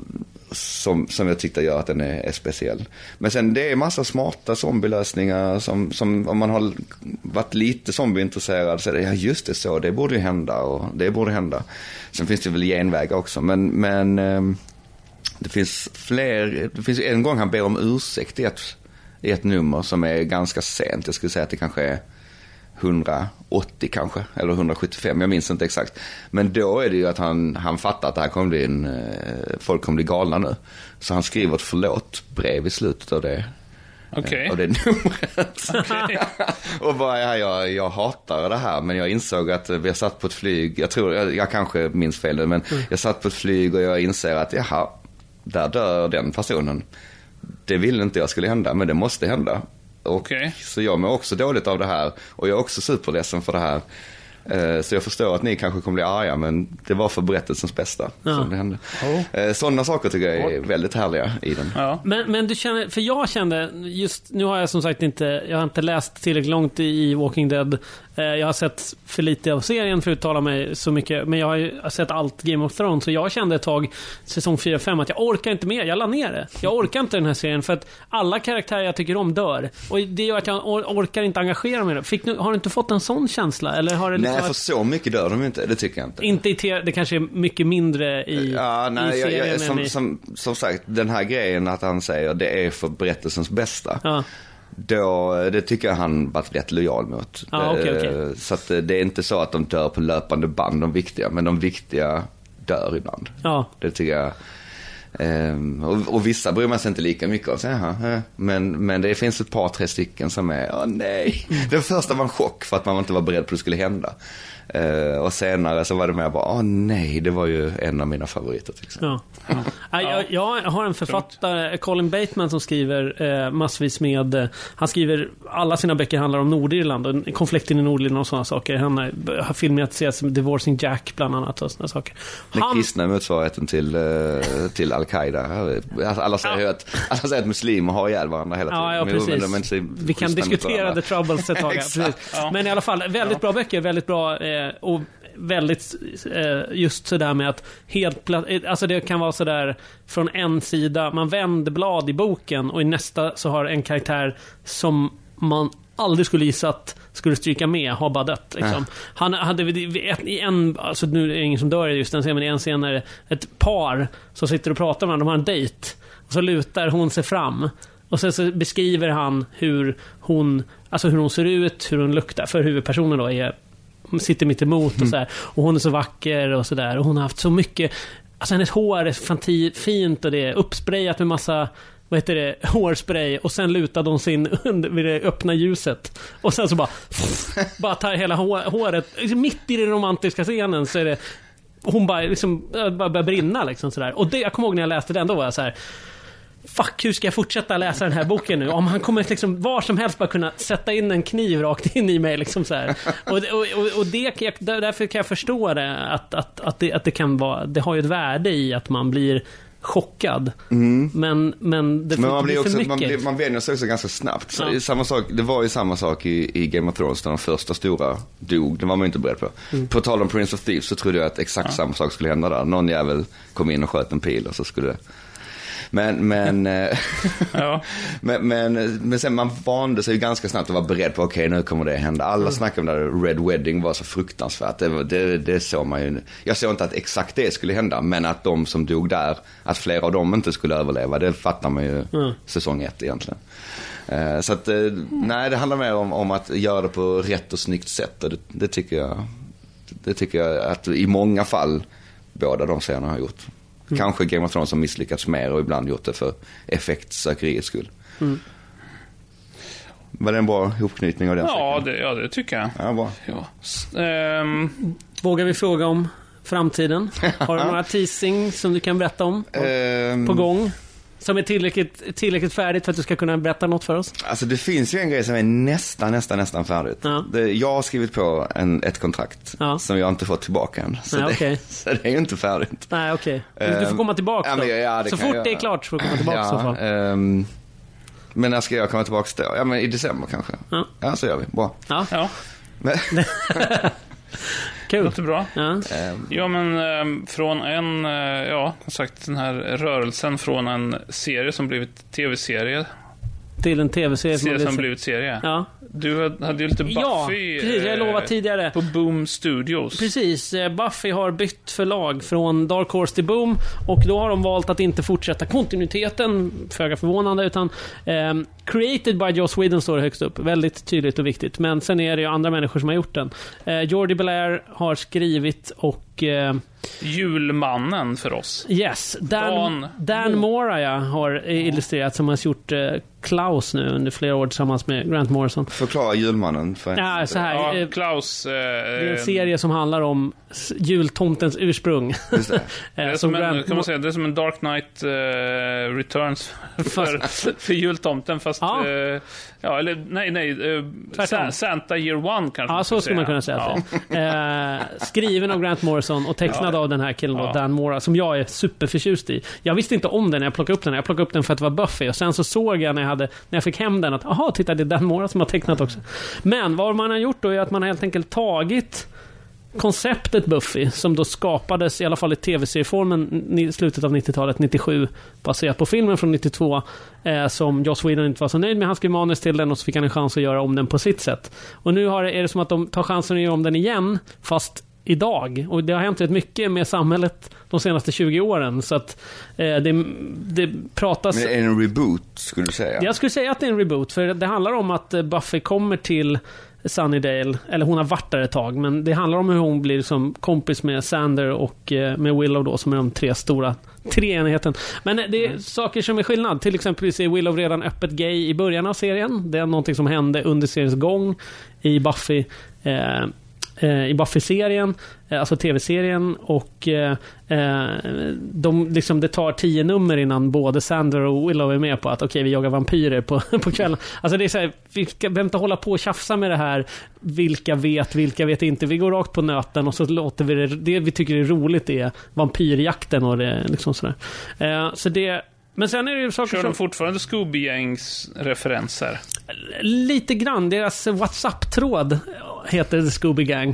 D: Som, som jag tyckte gör att den är, är speciell. Men sen det är massa smarta zombielösningar som, som om man har varit lite zombieintresserad så är det, ja just det så, det borde hända och det borde hända. Sen finns det väl genvägar också, men, men eh, det finns fler, det finns en gång han ber om ursäkt i ett, i ett nummer som är ganska sent. Jag skulle säga att det kanske är hundraåttio kanske, eller hundrasjuttiofem, jag minns inte exakt. Men då är det ju att han, han fattar att det här kommer bli en, folk kommer bli galna nu. Så han skriver ett förlåt-brev i slutet av det.
C: Okay.
D: Och det numret.
C: Okay.
D: Och bara, ja, jag, jag hatar det här, men jag insåg att vi har satt på ett flyg, jag tror, jag, jag kanske minns fel, men mm. jag satt på ett flyg och jag inser att, jaha, där dör den personen. Det vill inte jag skulle hända, men det måste hända. Och
C: okay.
D: Så jag mår också dåligt av det här. Och jag är också superledsen för det här. eh, Så jag förstår att ni kanske kommer bli arga, men det var för berättelsens bästa, ja. Som det hände. oh. eh, Sådana saker tycker jag är väldigt härliga i den,
C: ja.
B: men, men du känner, för jag kände just, nu har jag som sagt inte, jag har inte läst tillräckligt långt i Walking Dead. eh, Jag har sett för lite av serien för att uttala mig så mycket. Men jag har ju sett allt Game of Thrones. Så jag kände ett tag, säsong fyra fem, att jag orkar inte mer, jag la ner det. Jag orkar inte den här serien för att alla karaktärer jag tycker om dör. Och det gör att jag orkar inte engagera mig. Fick nu, har du inte fått en sån känsla? Eller har det
D: nej,
B: liksom
D: för så mycket dör de inte, det tycker jag inte.
B: Inte i te- det kanske är mycket mindre i,
D: ja, nej,
B: i serien.
D: Jag, jag, som,
B: i...
D: som, som sagt, den här grejen att han säger det är för berättelsens bästa.
B: Ja.
D: Då, det tycker jag han varit rätt lojal mot.
B: Ah, okay, okay.
D: Så att det är inte så att de dör på löpande band, de viktiga, men de viktiga dör ibland.
B: Ja.
D: Det tycker jag. Um, och, och vissa bryr man sig inte lika mycket om. Så, aha, men, men det finns ett par, tre stycken som är, åh nej. Den första var en chock för att man inte var beredd på att det skulle hända. Uh, och senare så var det mer bara, åh nej, det var ju en av mina favoriter till exempel.
B: Ja. Ja. Jag, jag har en författare, Colin Bateman, som skriver eh, massvis med, eh, han skriver, alla sina böcker handlar om Nordirland och konflikten i Nordirland och sådana saker. Han har, har filmatiserat som Divorcing Jack bland annat och sådana saker.
D: Den
B: han...
D: kristna motsvarigheten till, uh, till Al-Qaida. Alla säger, ja. att, alla säger att muslimer har ihjäl varandra hela tiden.
B: Ja, ja, precis. Men vi kan diskutera The Troubles ett tag. Ja. Men i alla fall, väldigt ja. bra böcker, väldigt bra eh, och väldigt eh, just sådär med att helt pla- alltså det kan vara sådär från en sida, man vänder blad i boken och i nästa så har en karaktär som man aldrig skulle gissa att skulle stryka med, har bara dött liksom. Ja. Han hade i en, alltså nu är det ingen som dör i just den scenen, men i en scen är det ett par som sitter och pratar med varandra, de har en dejt och så lutar hon sig fram och sen så beskriver han hur hon, alltså hur hon ser ut, hur hon luktar, för huvudpersonen då är sitter mitt emot och så här, och hon är så vacker och så där, och hon har haft så mycket, alltså hennes hår är fanti- fint och det är uppsprayat med massa, vad heter det, hårspray, och sen lutade hon sin under vid det öppna ljuset och sen så bara bara tar hela hår, håret mitt i den romantiska scenen, så är det hon bara liksom bara börjar brinna liksom sådär. Och det, jag kommer ihåg när jag läste den, då var jag så här, fuck, hur ska jag fortsätta läsa den här boken nu? Om han kommer liksom var som helst bara kunna sätta in en kniv rakt in i mig liksom så här. Och, och, och det, därför kan jag förstå det att, att, att, det, att det kan vara, det har ju ett värde i att man blir chockad. Mm. Men, men det
D: men man blir
B: för
D: också,
B: mycket.
D: man, blir, man vänjer sig också ganska snabbt. Så
B: ja.
D: det, är samma sak, det var ju samma sak i, i Game of Thrones när de första stora dog. Det var man inte beredd på. Mm. På tal om Prince of Thieves så trodde jag att exakt ja. samma sak skulle hända där. Någon jävel kom in och sköt en pil och så skulle det. Men, men, ja. men, men, men sen man vande sig ju ganska snabbt att vara beredd på okej, okay, nu kommer det hända. Alla mm. snackar om det, Red Wedding var så fruktansvärt. Det, det, det såg man ju. Jag såg inte att exakt det skulle hända, men att de som dog där, att flera av dem inte skulle överleva, det fattar man ju mm. säsong ett egentligen. Så att, nej, det handlar mer om, om att göra det på rätt och snyggt sätt. Och det, det tycker jag det tycker jag att i många fall båda de serierna har gjort. Mm. Kanske Game of Thrones har misslyckats mer och ibland gjort det för effektsökeriets skull. Mm. Var det en bra ihopknytning av den?
C: Ja det, ja, det tycker jag.
D: Ja, bra.
C: Ja. Um...
B: Vågar vi fråga om framtiden? Har du några teasing som du kan berätta om? På, um... på gång? Som är tillräckligt, tillräckligt färdigt för att du ska kunna berätta något för oss?
D: Alltså det finns ju en grej som är nästan, nästan, nästan färdigt. Ja. Det, jag har skrivit på en, ett kontrakt ja. som jag inte fått tillbaka än. Så, Nej, det, okay. så det är ju inte färdigt.
B: Nej, okej. Okay. Du får komma tillbaka då. Ja, men, ja, så fort det är klart så får du komma tillbaka ja, i så fall. Um, men när ska jag komma tillbaka då? Ja, men i december kanske. Ja, ja så gör vi. Bra. Ja.
C: ja.
B: Kul.
C: Låter bra. Ja, ja men eh, från en, eh, ja, som sagt, den här rörelsen från en serie som blivit tv-serie
B: till en tv-serie
C: som, serie som blivit serie.
B: Ja.
C: Du hade ju lite Buffy
B: ja, precis, jag lovat tidigare.
C: På Boom Studios.
B: Precis, Buffy har bytt förlag från Dark Horse till Boom och då har de valt att inte fortsätta kontinuiteten, föga förvånande, utan eh, created by Joss Whedon står det högst upp, väldigt tydligt och viktigt, men sen är det ju andra människor som har gjort den. eh, Jordi Belair har skrivit och eh,
C: julmannen för oss.
B: Yes, Dan, Dan, Dan Mora ja, har illustrerat, som har gjort eh, Klaus nu under flera år tillsammans med Grant Morrison.
D: Förklara julmannen för en.
B: Ja, så här,
C: ja,
B: eh,
C: Klaus eh,
B: det är en serie som handlar om jultomtens ursprung.
D: Just det.
C: Det är som en, kan man säga, det är som en Dark Knight uh, Returns för, för jultomten, fast ja. Uh, ja, eller nej, nej uh, Sa- Santa Year One kanske.
B: Ja, så skulle man kunna säga. Ja. uh, skriven av Grant Morrison och tecknad ja. av den här killen då, ja. Dan Mora, som jag är superförtjust i. Jag visste inte om den när jag plockade upp den. Jag plockade upp den för att det var Buffy, och sen så såg jag när jag, hade, när jag fick hem den att, aha, titta, det är Dan Mora som har tecknat också. Men vad man har gjort då är att man har helt enkelt tagit konceptet Buffy, som då skapades i alla fall i tv-serieformen i slutet av nittiotalet, nittiosju, baserat på filmen från nittiotvå, eh, som Joss Whedon inte var så nöjd med. Han skrev manus till den och så fick han en chans att göra om den på sitt sätt. Och nu har, är det som att de tar chansen att göra om den igen, fast idag. Och det har hänt rätt mycket med samhället de senaste tjugo åren, så att eh, det, det pratas...
D: Men är det en reboot, skulle du säga?
B: Jag skulle säga att det är en reboot, för det handlar om att Buffy kommer till Sunnydale, eller hon har varit där ett tag, men det handlar om hur hon blir som kompis med Xander och eh, med Willow då, som är de tre stora treenigheten. Men det är mm. saker som är skillnad. Till exempel är Willow redan öppet gay i början av serien. Det är någonting som hände under seriens gång i Buffy eh, i Buffy-serien, alltså tv-serien, och eh, de, liksom, det tar tio nummer innan både Xander och Willow är med på att okej, okay, vi jagar vampyrer på, på kvällen. Alltså det är så här, vi ska vänta hålla på och tjafsa med det här, vilka vet, vilka vet inte. Vi går rakt på nöten och så låter vi det, det vi tycker är roligt är vampyrjakten och det liksom sådär. Eh, så det Men sen är det ju saker
C: Kör
B: som...
C: de fortfarande Scooby-gängs referenser?
B: Lite grann. Deras WhatsApp-tråd heter The Scooby Gang.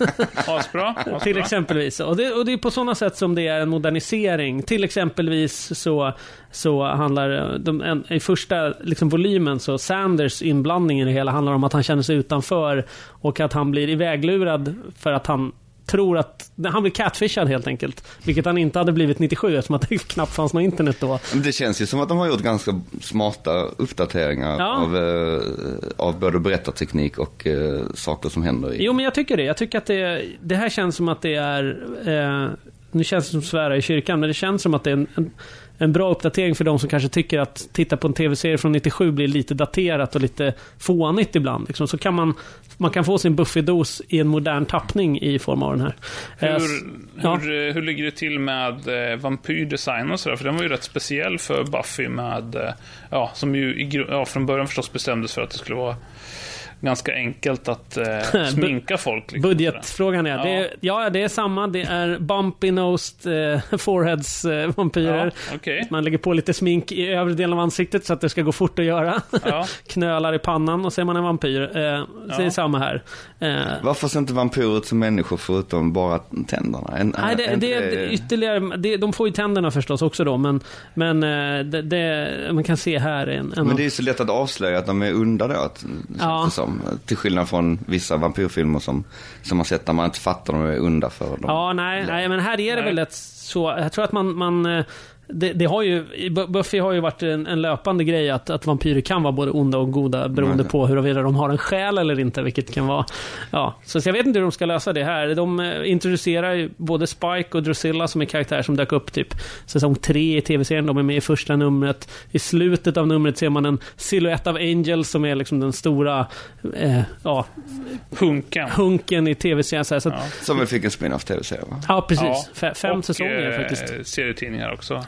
C: Asbra.
B: Till exempelvis. Och det, och det är på sådana sätt som det är en modernisering. Till exempelvis så, så handlar de, en, i första liksom, volymen så Sanders inblandning i det hela handlar om att han känner sig utanför och att han blir iväglurad för att han tror att han blir catfishad helt enkelt, vilket han inte hade blivit nittiosju eftersom att det knappt fanns något internet då.
D: Det känns ju som att de har gjort ganska smarta uppdateringar ja. av, eh, av både berättarteknik och eh, saker som händer i...
B: Jo, men jag tycker det. Jag tycker att det, det här känns som att det är eh, nu känns det som svära i kyrkan, men det känns som att det är en, en En bra uppdatering för de som kanske tycker att titta på en tv-serie från nittiosju blir lite daterat och lite fånigt ibland. Liksom. Så kan man, man kan få sin Buffy-dos i en modern tappning i form av den här.
C: Hur,
B: uh, ja.
C: hur, hur ligger det till med eh, vampyrdesign och sådär? För den var ju rätt speciell för Buffy med, eh, ja, som ju i, ja, från början förstås bestämdes för att det skulle vara ganska enkelt att eh, sminka folk. Liksom,
B: budgetfrågan är, ja. Det är ja, det är samma. Det är bumpy-nosed eh, foreheads eh, vampyrer.
C: Ja, okay.
B: Man lägger på lite smink i övre delen av ansiktet så att det ska gå fort att göra. Ja. Knölar i pannan och så är man en vampyr. Eh, ja. Det är samma här. Eh,
D: Varför ser inte vampyrer ut som människor förutom bara tänderna? En,
B: nej, det, det, det, det ytterligare, det, de får ju tänderna förstås också då, men, men det, det, man kan se här en, en
D: men det är så lätt att avslöja att de är onda då,
B: ja.
D: som, till skillnad från vissa vampyrfilmer som, som man sett där man inte fattar om de är onda för dem.
B: Ja, nej, nej, men här är det nej. väl ett så, jag tror att man, man det, det har ju, Buffy har ju varit en, en löpande grej att, att vampyrer kan vara både onda och goda beroende mm. på huruvida de har en själ eller inte, vilket kan vara, ja, så jag vet inte hur de ska lösa det här. De introducerar ju både Spike och Drusilla som är karaktärer som dök upp typ säsong tre i tv-serien. De är med i första numret. I slutet av numret ser man en silhuett av Angel som är liksom den stora eh, ja,
C: hunken.
B: hunken i tv-serien. Så, så
D: ja. Som vi fick en spin-off tv-serie, va?
B: Ja, precis.
C: Ja.
B: F- fem
C: och,
B: säsonger
C: eh,
B: faktiskt.
C: Serietidningar också.
B: Ja,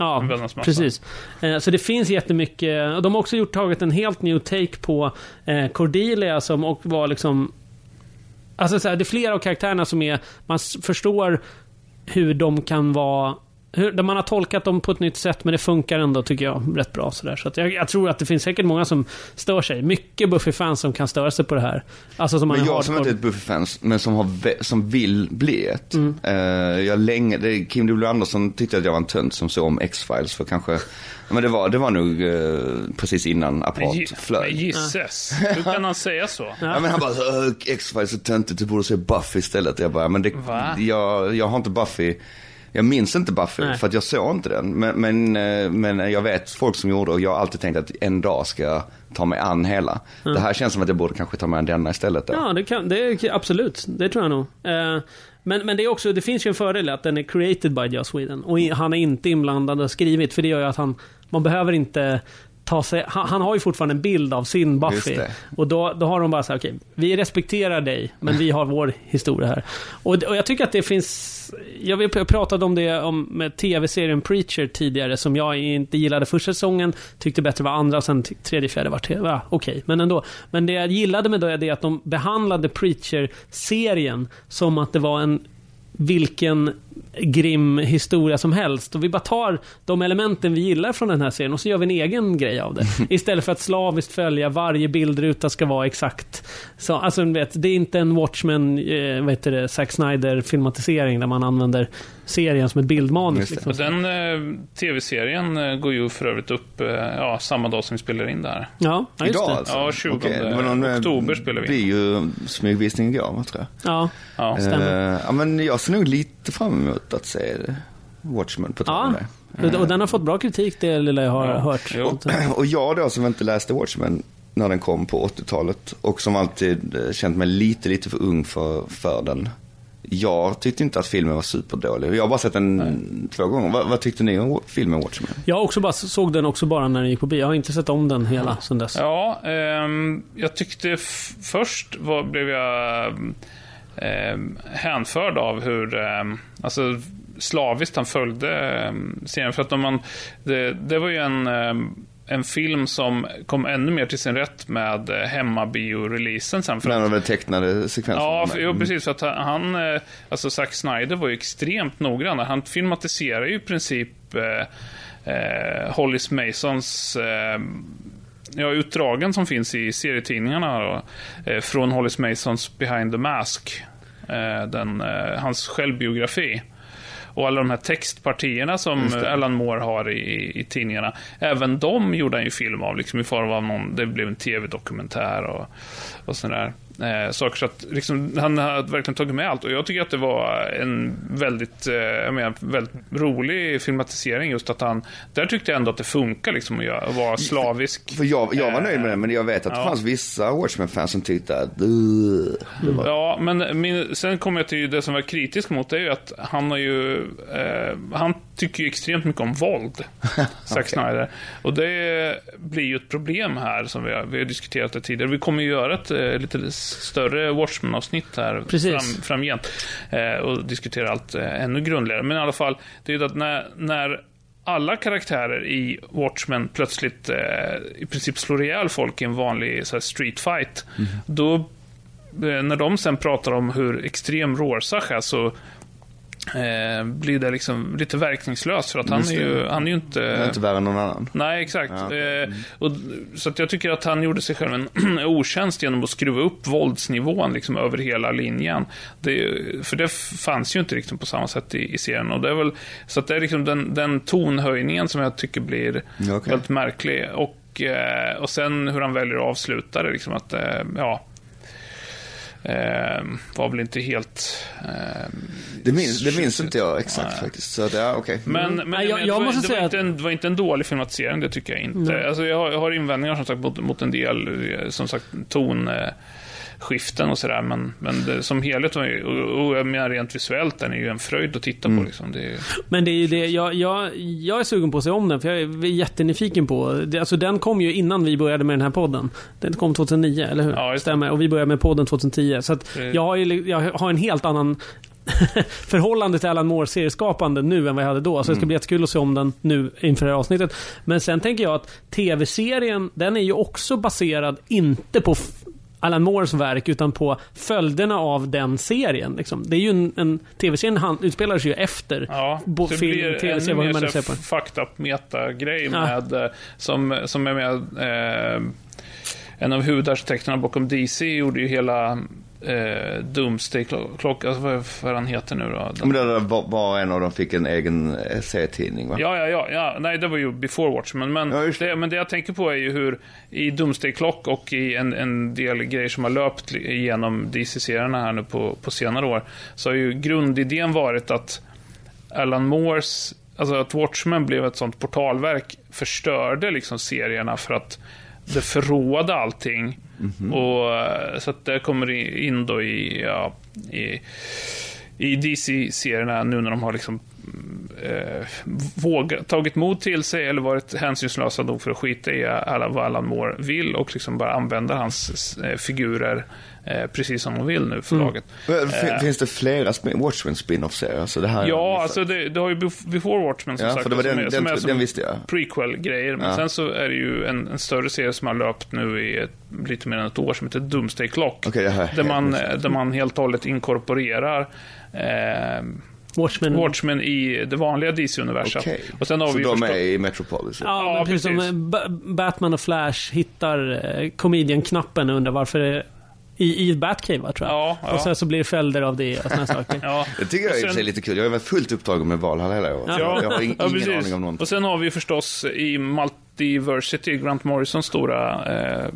B: Ja, precis. Eh, så det finns jättemycket. Och de har också gjort tagit en helt ny take på eh, Cordelia som och var liksom... Alltså så här, det är flera av karaktärerna som är... Man s- förstår hur de kan vara... Hur, där man har tolkat dem på ett nytt sätt, men det funkar ändå, tycker jag, rätt bra. Så, där. Så att jag, jag tror att det finns säkert många som stör sig. Mycket Buffy-fans som kan störa sig på det här. Alltså, som man
D: men jag
B: har
D: som inte är ett Buffy-fans, men som, har vä- som vill bli ett. Mm. Uh, jag länge, det, Kim W. Andersson tyckte att jag var en tönt som såg om X-Files för kanske... Men det var, det var nog uh, precis innan Apart flög.
C: Men gisses, hur kan han säga så?
D: Ja. Ja, men han bara, X-Files är töntigt, du borde se Buffy istället. Jag bara, men det, jag, jag har inte Buffy... Jag minns inte Buffy. Nej. För att jag såg inte den. Men, men, men jag vet folk som gjorde, och jag har alltid tänkt att en dag ska jag ta mig an hela. Mm. Det här känns som att jag borde kanske ta mig an denna istället. Då.
B: Ja, det kan, det är, absolut. Det tror jag nog. Uh, men, men det är också, det finns ju en fördel att den är created by Joss Whedon. Och han är inte inblandad och skrivit. För det gör ju att han, man behöver inte... Ta sig, han, han har ju fortfarande en bild av sin Buffy. Och då, då har de bara så här, okej, okay, vi respekterar dig, men vi har vår historia här. Och, och jag tycker att det finns... Jag, jag pratade om det om, med tv-serien Preacher tidigare, som jag inte gillade första säsongen, tyckte bättre var andra, och sen tredje, fjärde var tredje. Ja, okej, okay, men ändå. Men det jag gillade med det är det att de behandlade Preacher-serien som att det var en vilken grim historia som helst, och vi bara tar de elementen vi gillar från den här serien och så gör vi en egen grej av det, istället för att slaviskt följa varje bildruta ska vara exakt så, alltså vet, det är inte en Watchmen eh, vad heter det, Zack Snyder filmatisering där man använder serien som ett bildmanus liksom.
C: Den eh, tv-serien eh, går ju för övrigt upp eh, ja, samma dag som vi spelar in där.
B: Ja, ja just
D: idag,
B: det.
D: Alltså.
C: Ja, tjugonde
D: okay. någon,
C: oktober spelar vi
D: in. Det är ju smygvisning igår, vad tror jag.
B: Ja,
C: ja.
B: stämmer.
D: Uh, ja, men jag ser nog lite fram emot att se Watchmen på tal om
B: det. Uh, och den har fått bra kritik, det lilla jag har ja. hört.
D: Och, och jag då som inte läste Watchmen när den kom på åttiotalet och som alltid känt mig lite, lite för ung för, för den. Jag tyckte inte att filmen var superdålig. Jag har bara sett den Nej. två gånger. Vad, vad tyckte ni om filmen Watchmen?
B: Jag också bara såg den också bara när den gick på bio. Jag har inte sett om den hela mm. sedan dess.
C: Ja, eh, jag tyckte f- först var, blev jag eh, hänförd av hur eh, alltså slaviskt han följde eh, serien. För att om man, det, det var ju en... Eh, en film som kom ännu mer till sin rätt med hemmabio-releasen sen. För
D: att, den tecknade sekvenser.
C: Ja, för, jo, precis. För att han, alltså Zack Snyder var ju extremt noggrann. Han filmatiserar ju i princip eh, eh, Hollis Masons eh, ja, utdragen som finns i serietidningarna då, eh, från Hollis Masons Behind the Mask. Eh, den, eh, hans självbiografi. Och alla de här textpartierna som Alan Moore har i, i tidningarna. Även de gjorde han ju film av. Liksom i form av någon, det blev en tv-dokumentär och, och sådär. Eh, saker så att liksom, han har verkligen tagit med allt. Och jag tycker att det var en väldigt, eh, jag menar, väldigt rolig filmatisering. Just att han, där tyckte jag ändå att det funkar liksom, att vara slavisk.
D: För jag, jag var nöjd med det, men jag vet att ja. det fanns vissa Watchmen-fans som tyckte att uh, det var...
C: Ja, men min, sen kommer jag till det som var kritisk mot det är ju att han har ju eh, han tycker ju extremt mycket om våld. Zack okay. Snyder. Och det blir ju ett problem här som vi har, vi har diskuterat det tidigare. Vi kommer ju göra ett eh, lite större Watchmen-avsnitt här fram, framgent eh, och diskutera allt eh, ännu grundligare. Men i alla fall, det är ju att när, när alla karaktärer i Watchmen plötsligt eh, i princip slår ihjäl folk i en vanlig så här, street fight, mm. då eh, när de sen pratar om hur extrem Rorschach är så Eh, blir det liksom lite verkningslöst för att han är ju, han är ju inte...
D: Han är inte värre än någon annan.
C: Nej, exakt.
D: Ja, okay.
C: eh, och, så att jag tycker att han gjorde sig själv en otjänst genom att skruva upp våldsnivån liksom över hela linjen. Det, för det fanns ju inte riktigt på samma sätt i, i serien. Och det är väl, så att det är liksom den, den tonhöjningen som jag tycker blir okay. väldigt märklig. Och, eh, och sen hur han väljer att avsluta det liksom att, eh, ja... Eh, var väl inte helt eh,
D: det, minns, det minns inte jag exakt nej. faktiskt så det är okej. Okay.
C: Men, men, men
B: jag, jag
C: det, var,
B: måste
C: det,
B: säga
C: var
B: att...
C: inte en, det var inte en dålig filmatisering, det tycker jag inte. Alltså, jag, har, jag har invändningar som sagt mot, mot en del som sagt ton eh, skiften och sådär, men, men det, som helhet och, och jag menar rent visuellt den är ju en fröjd att titta mm. på liksom. Det är,
B: men det är ju det, jag, jag, jag är sugen på att se om den för jag är jättenyfiken på det, alltså den kom ju innan vi började med den här podden, den kom tjugohundraniio eller hur?
C: Ja,
B: stämmer, och vi började med podden tjugohundratio så att jag, har ju, jag har en helt annan förhållande till Alan Moore serieskapande nu än vad jag hade då. Så det ska bli jättekul att se om den nu inför det här avsnittet. Men sen tänker jag att tv-serien, den är ju också baserad inte på f- Alan Moores verk utan på följderna av den serien liksom. Det är ju en, en tv-serien, han utspelar sig ju efter
C: ja,
B: bo,
C: det
B: film,
C: blir
B: tv-serie,
C: ännu
B: vad man
C: mer
B: ser
C: så
B: på.
C: fucked up meta-grej
B: Ja.
C: med som, som är med eh, en av huvudarkitekterna bakom D C gjorde ju hela eh, Doomsday Clock, alltså vad, vad han heter nu då?
D: Men det var, var en av dem fick en egen serietidning, va?
C: Ja, ja, ja, ja. Nej, det var ju Before Watchmen. Men,
D: ja,
C: det, men det jag tänker på är ju hur i Doomsday Clock och i en, en del grejer som har löpt igenom D C-serierna här nu på, på senare år, så har ju grundidén varit att Alan Moores, alltså att Watchmen blev ett sånt portalverk, förstörde liksom serierna för att det förrådde allting. Mm-hmm. Och så att det kommer in då i, ja, i, i D C-serierna nu när de har liksom eh, vågat, tagit mod till sig eller varit hänsynslösa nog för att skita i alla vad Alan Moore vill och liksom bara använda hans eh, figurer eh, precis som de vill nu förlaget.
D: Mm. Eh, Finns det flera spin- Watchmen spin-off-serier? Alltså det här
C: ja, alltså det, det har ju Before Watchmen som
D: ja,
C: sagt.
D: För det var den,
C: som är,
D: den,
C: som är
D: den,
C: som
D: den visste jag.
C: Prequel-grejer. Men
D: ja.
C: sen så är det ju en, en större serie som har löpt nu i ett, lite mer än ett år som heter Doomsday Clock.
D: Okay, det här
C: där, man, där man helt och hållet inkorporerar eh,
B: Watchmen.
C: Watchmen i det vanliga D C-universum.
D: Okay.
C: Och sen har
D: så
C: vi
D: de
C: förstå-
D: är i Metropolis?
B: Ja,
C: ja
B: men precis,
C: precis
B: som B- Batman och Flash hittar eh, comedian-knappen och undrar varför det i, i Batcave, va, tror jag.
C: Ja, ja.
B: Och sen så blir det följder av det och såna saker.
C: ja.
D: Det tycker jag sen, är lite kul. Jag har varit fullt upptagen med Valhalla hela året.
C: Ja.
D: Jag har in,
C: ja,
D: ingen aning om någonting.
C: Och sen har vi förstås i Multiversity, Grant Morrisons stora eh,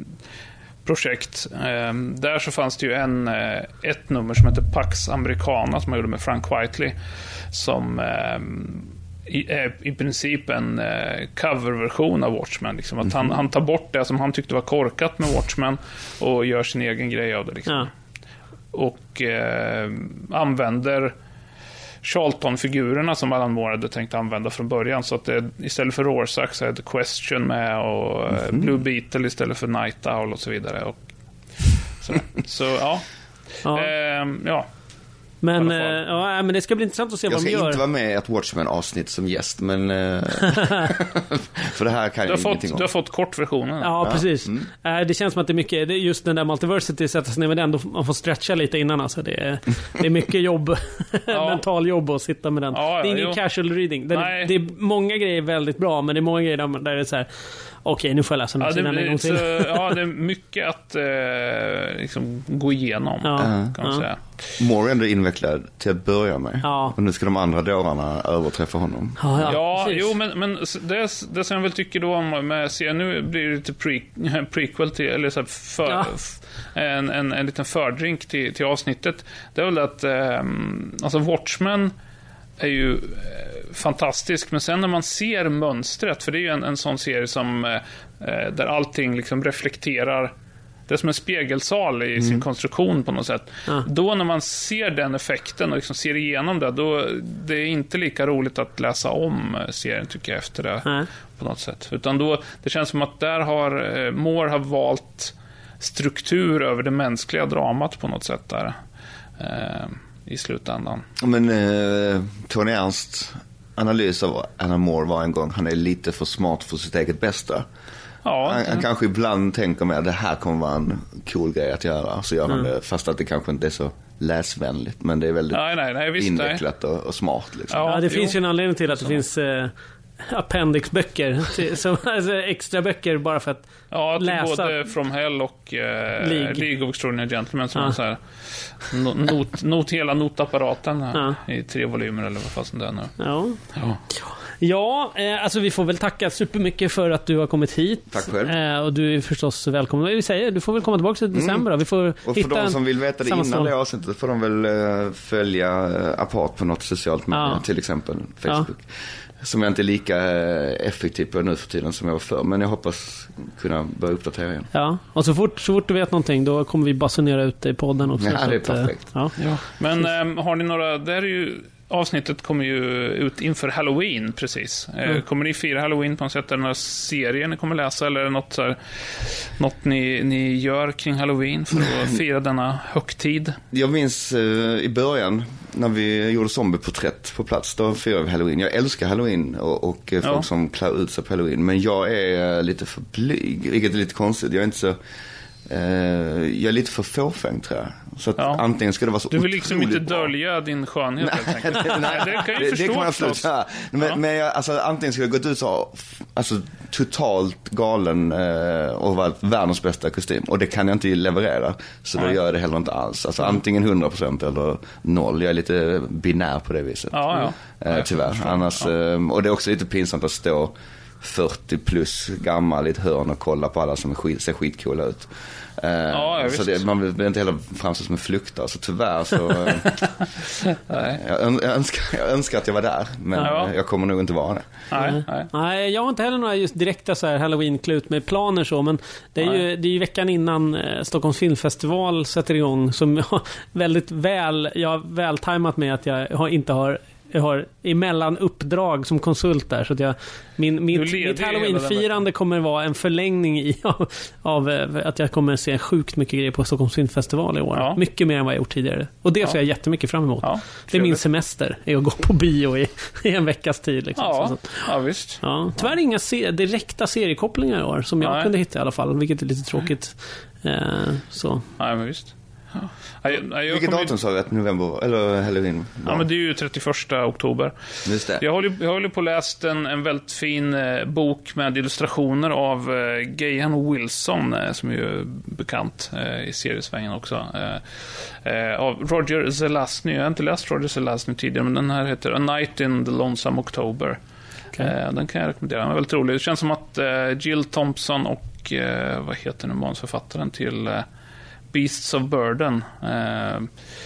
C: projekt. Eh, där så fanns det ju en, eh, ett nummer som heter Pax Americana som man gjorde med Frank Whiteley som eh, i, är i princip en eh, coverversion av Watchmen. Liksom. Att mm-hmm. han, han tar bort det som han tyckte var korkat med Watchmen och gör sin egen grej av det. Liksom.
B: Ja.
C: Och eh, använder Charlton-figurerna som Alan Moore hade tänkt använda från början. Så att det, istället för Rorschach så är det Question med och mm-hmm. Blue Beetle istället för Night Owl och så vidare. Och, så, så ja.
B: Ja.
C: Eh, ja.
B: Men, eh, ja, men det ska bli intressant att se
D: jag
B: vad de gör.
D: Jag ska inte vara med i ett Watchmen-avsnitt som gäst, men eh, för det här kan
C: du har
D: jag
C: fått,
D: ingenting om.
C: Du har fått kortversionen.
B: Ja, ja, precis.
D: Mm.
B: Eh, det känns som att det är mycket, det är just den där Multiversity sätta sig ner med den, då man får stretcha lite innan. Alltså. Det, är, det är mycket jobb,
C: ja.
B: mental jobb att sitta med den.
C: Ja, ja,
B: det är ingen
C: jo.
B: casual reading. Det är, det är många grejer väldigt bra, men det är många grejer där, där det är så här. Okej, nu får jag läsa den här
C: ja,
B: sidan
C: det,
B: en gång till.
C: så, ja, det är mycket att eh, liksom, gå igenom,
B: ja.
C: kan man
B: ja.
C: säga.
D: Moore är ändå invecklad till att börja med.
B: Ja.
D: Och nu ska de andra dårarna överträffa honom.
B: Ja, ja,
C: ja
B: precis.
C: jo, men, men det, det som jag väl tycker då om med serien, nu blir det lite pre, prequel till, eller så här för,
B: Ja.
C: en, en, en liten fördrink till, till avsnittet. Det är väl att eh, alltså Watchmen är ju eh, fantastisk, men sen när man ser mönstret, för det är ju en, en sån serie som eh, där allting liksom reflekterar, det är som en spegelsal i mm. sin konstruktion på något sätt. Ja. Då när man ser den effekten och liksom ser igenom det, då det är inte lika roligt att läsa om serien, tycker jag, efter det ja. På något sätt. Utan då, det känns som att där har eh, Moore har valt struktur över det mänskliga dramat på något sätt där. Eh, i slutändan.
D: Men eh, Tony Ernst analys av Alan Moore var en gång, han är lite för smart för sitt eget bästa.
C: Ja,
D: han, han kanske ibland tänker med att det här kommer vara en cool grej att göra, så gör han mm. det, fast att det kanske inte är så läsvänligt, men det är väldigt
C: nej, nej, nej, visst,
D: invecklat och, och smart liksom.
B: Ja, det
C: jo.
B: finns ju en anledning till att det så. finns eh, appendixböcker till, som, alltså, extra böcker bara för att
C: ja,
B: läsa.
C: Både From Hell och eh, League. League of Extraordinary Gentlemen som ja. så här, not, not hela notapparaten ja. i tre volymer eller vad fasen det är nu.
B: Ja.
C: Ja.
B: Ja, eh, alltså vi får väl tacka supermycket för att du har kommit hit.
D: Tack själv.
B: Eh, och du är förstås välkommen. Vi säger, du får väl komma tillbaka i december. Mm. Vi får
D: och för de som vill veta det innan det avsnittet får de väl uh, följa uh, Apart på något socialt media, ja. till exempel Facebook. Ja. Som jag inte är lika uh, effektiv på nu för tiden som jag var förr. Men jag hoppas kunna börja uppdatera igen.
B: Ja, och så fort, så fort du vet någonting, då kommer vi basunera ut det i podden också.
D: Ja, det är perfekt.
B: Att, uh, ja.
C: Ja. Men um, har ni några, det är ju avsnittet kommer ju ut inför Halloween precis. Mm. Kommer ni fira Halloween på något sätt? Är det några serier ni kommer läsa? Eller är det något, så här, något ni, ni gör kring Halloween för att fira denna högtid?
D: Jag minns eh, i början när vi gjorde zombieporträtt på plats, då firade vi Halloween. Jag älskar Halloween och, och folk ja. som klär ut sig på Halloween. Men jag är lite för blyg, vilket är lite konstigt. Jag är inte så... jag är lite för fåfäng, tror jag. Så att
C: ja.
D: antingen ska det vara så.
C: Du vill liksom inte dölja din skönhet,
D: nej,
C: helt enkelt. Nej, det kan jag ju
D: det,
C: förstå.
D: Det kan man absolut, ja. Men, ja. men jag, alltså, antingen ska jag gått ut så alltså, totalt galen eh, och vara världens bästa kostym. Och det kan jag inte leverera. Så nej. då gör jag det heller inte alls. Alltså mm. antingen hundra procent eller noll. Jag är lite binär på det viset.
C: Ja, ja.
D: Eh, tyvärr. Annars, ja. eh, och det är också lite pinsamt att stå fyrtio plus gammal i ett hörn och kolla på alla som är skit, ser skitcoola ut. Uh, ja, så det, man vill inte heller framstå som en fluktare. Så tyvärr så uh, jag, jag, önskar, jag önskar att jag var där. Men ja. jag kommer nog inte vara det.
B: Nej, nej. nej jag har inte heller några just direkta så här Halloween-klut med planer så. Men det är, ju, det är ju veckan innan eh, Stockholms filmfestival sätter igång. Som jag väldigt väl Jag har väl tajmat med att jag har, inte har Jag har emellan uppdrag som konsult där. Så att jag, min, mitt, mitt Halloween-firande kommer vara en förlängning i, av, av att jag kommer se sjukt mycket grejer på Stockholms filmfestival i år. Ja. Mycket mer än vad jag gjort tidigare. Och det ja. ser jag jättemycket fram emot. Ja, det är min semester, är att gå på bio i, i en veckas tid. Liksom.
C: Ja,
B: så,
C: ja, visst.
B: Ja, tyvärr ja. inga se- direkta seriekopplingar i år som jag Nej. kunde hitta i alla fall. Vilket är lite tråkigt. Eh, så.
C: Nej, men visst. Ja. Jag, jag, jag
D: Vilket datum sa vi att november eller Halloween?
C: Ja, men det är ju trettioförsta oktober.
D: Just det.
C: Jag håller, jag håller på att läst en, en väldigt fin eh, bok med illustrationer av eh, Gahan Wilson eh, som är ju bekant eh, i seriesvängen också. Eh, eh, av Roger Zelazny. Jag har inte läst Roger Zelazny tidigare, men den här heter A Night in the Lonesome October. Okay. Eh, den kan jag rekommendera. Den är väldigt rolig. Det känns som att eh, Jill Thompson och eh, vad heter nu manusförfattaren till eh, Beasts of Burden. Eh,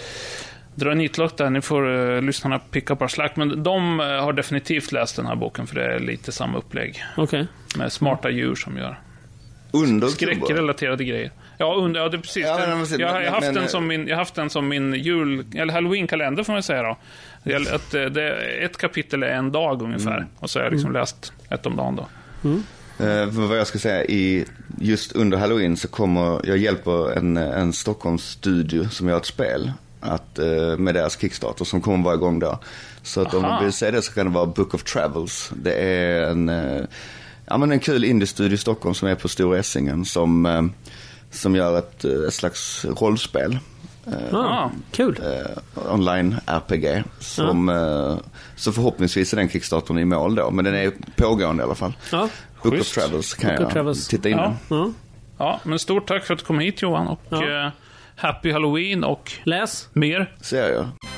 C: dra en nitlock där, ni får eh, lyssnarna picka på slack. Men de eh, har definitivt läst den här boken, för det är lite samma upplägg.
B: Okay.
C: Med smarta djur som gör
D: under
C: skräckrelaterade grejer. Ja, under, ja det är precis. Ja, den, men, jag har haft men, den som min, jag har haft den som min jul eller Halloween-kalender, får man säga då. Det, att, det, ett kapitel är en dag ungefär. Mm. Och så har jag liksom mm. läst ett om dagen då. Mm.
D: Uh, vad jag ska säga, i, just under Halloween så kommer jag hjälper en, en Stockholms studio som gör ett spel att, uh, med deras Kickstarter som kommer varje gång då. Så att om man vill säga det så kan det vara Book of Travels. Det är en, uh, ja, men en kul indie-studio i Stockholm som är på Stora Essingen som, uh, som gör ett, ett slags rollspel. Uh,
B: ah, kul.
D: Uh, online R P G som, uh. Uh, så förhoppningsvis är den Kickstartern i mål då, men den är pågående i alla fall.
B: Ja.
D: Book of Travels kan Book jag Travels. titta in
C: ja. Ja. ja, men stort tack för att du kom hit, Johan, och ja. uh, Happy Halloween och
B: läs
D: mer serier.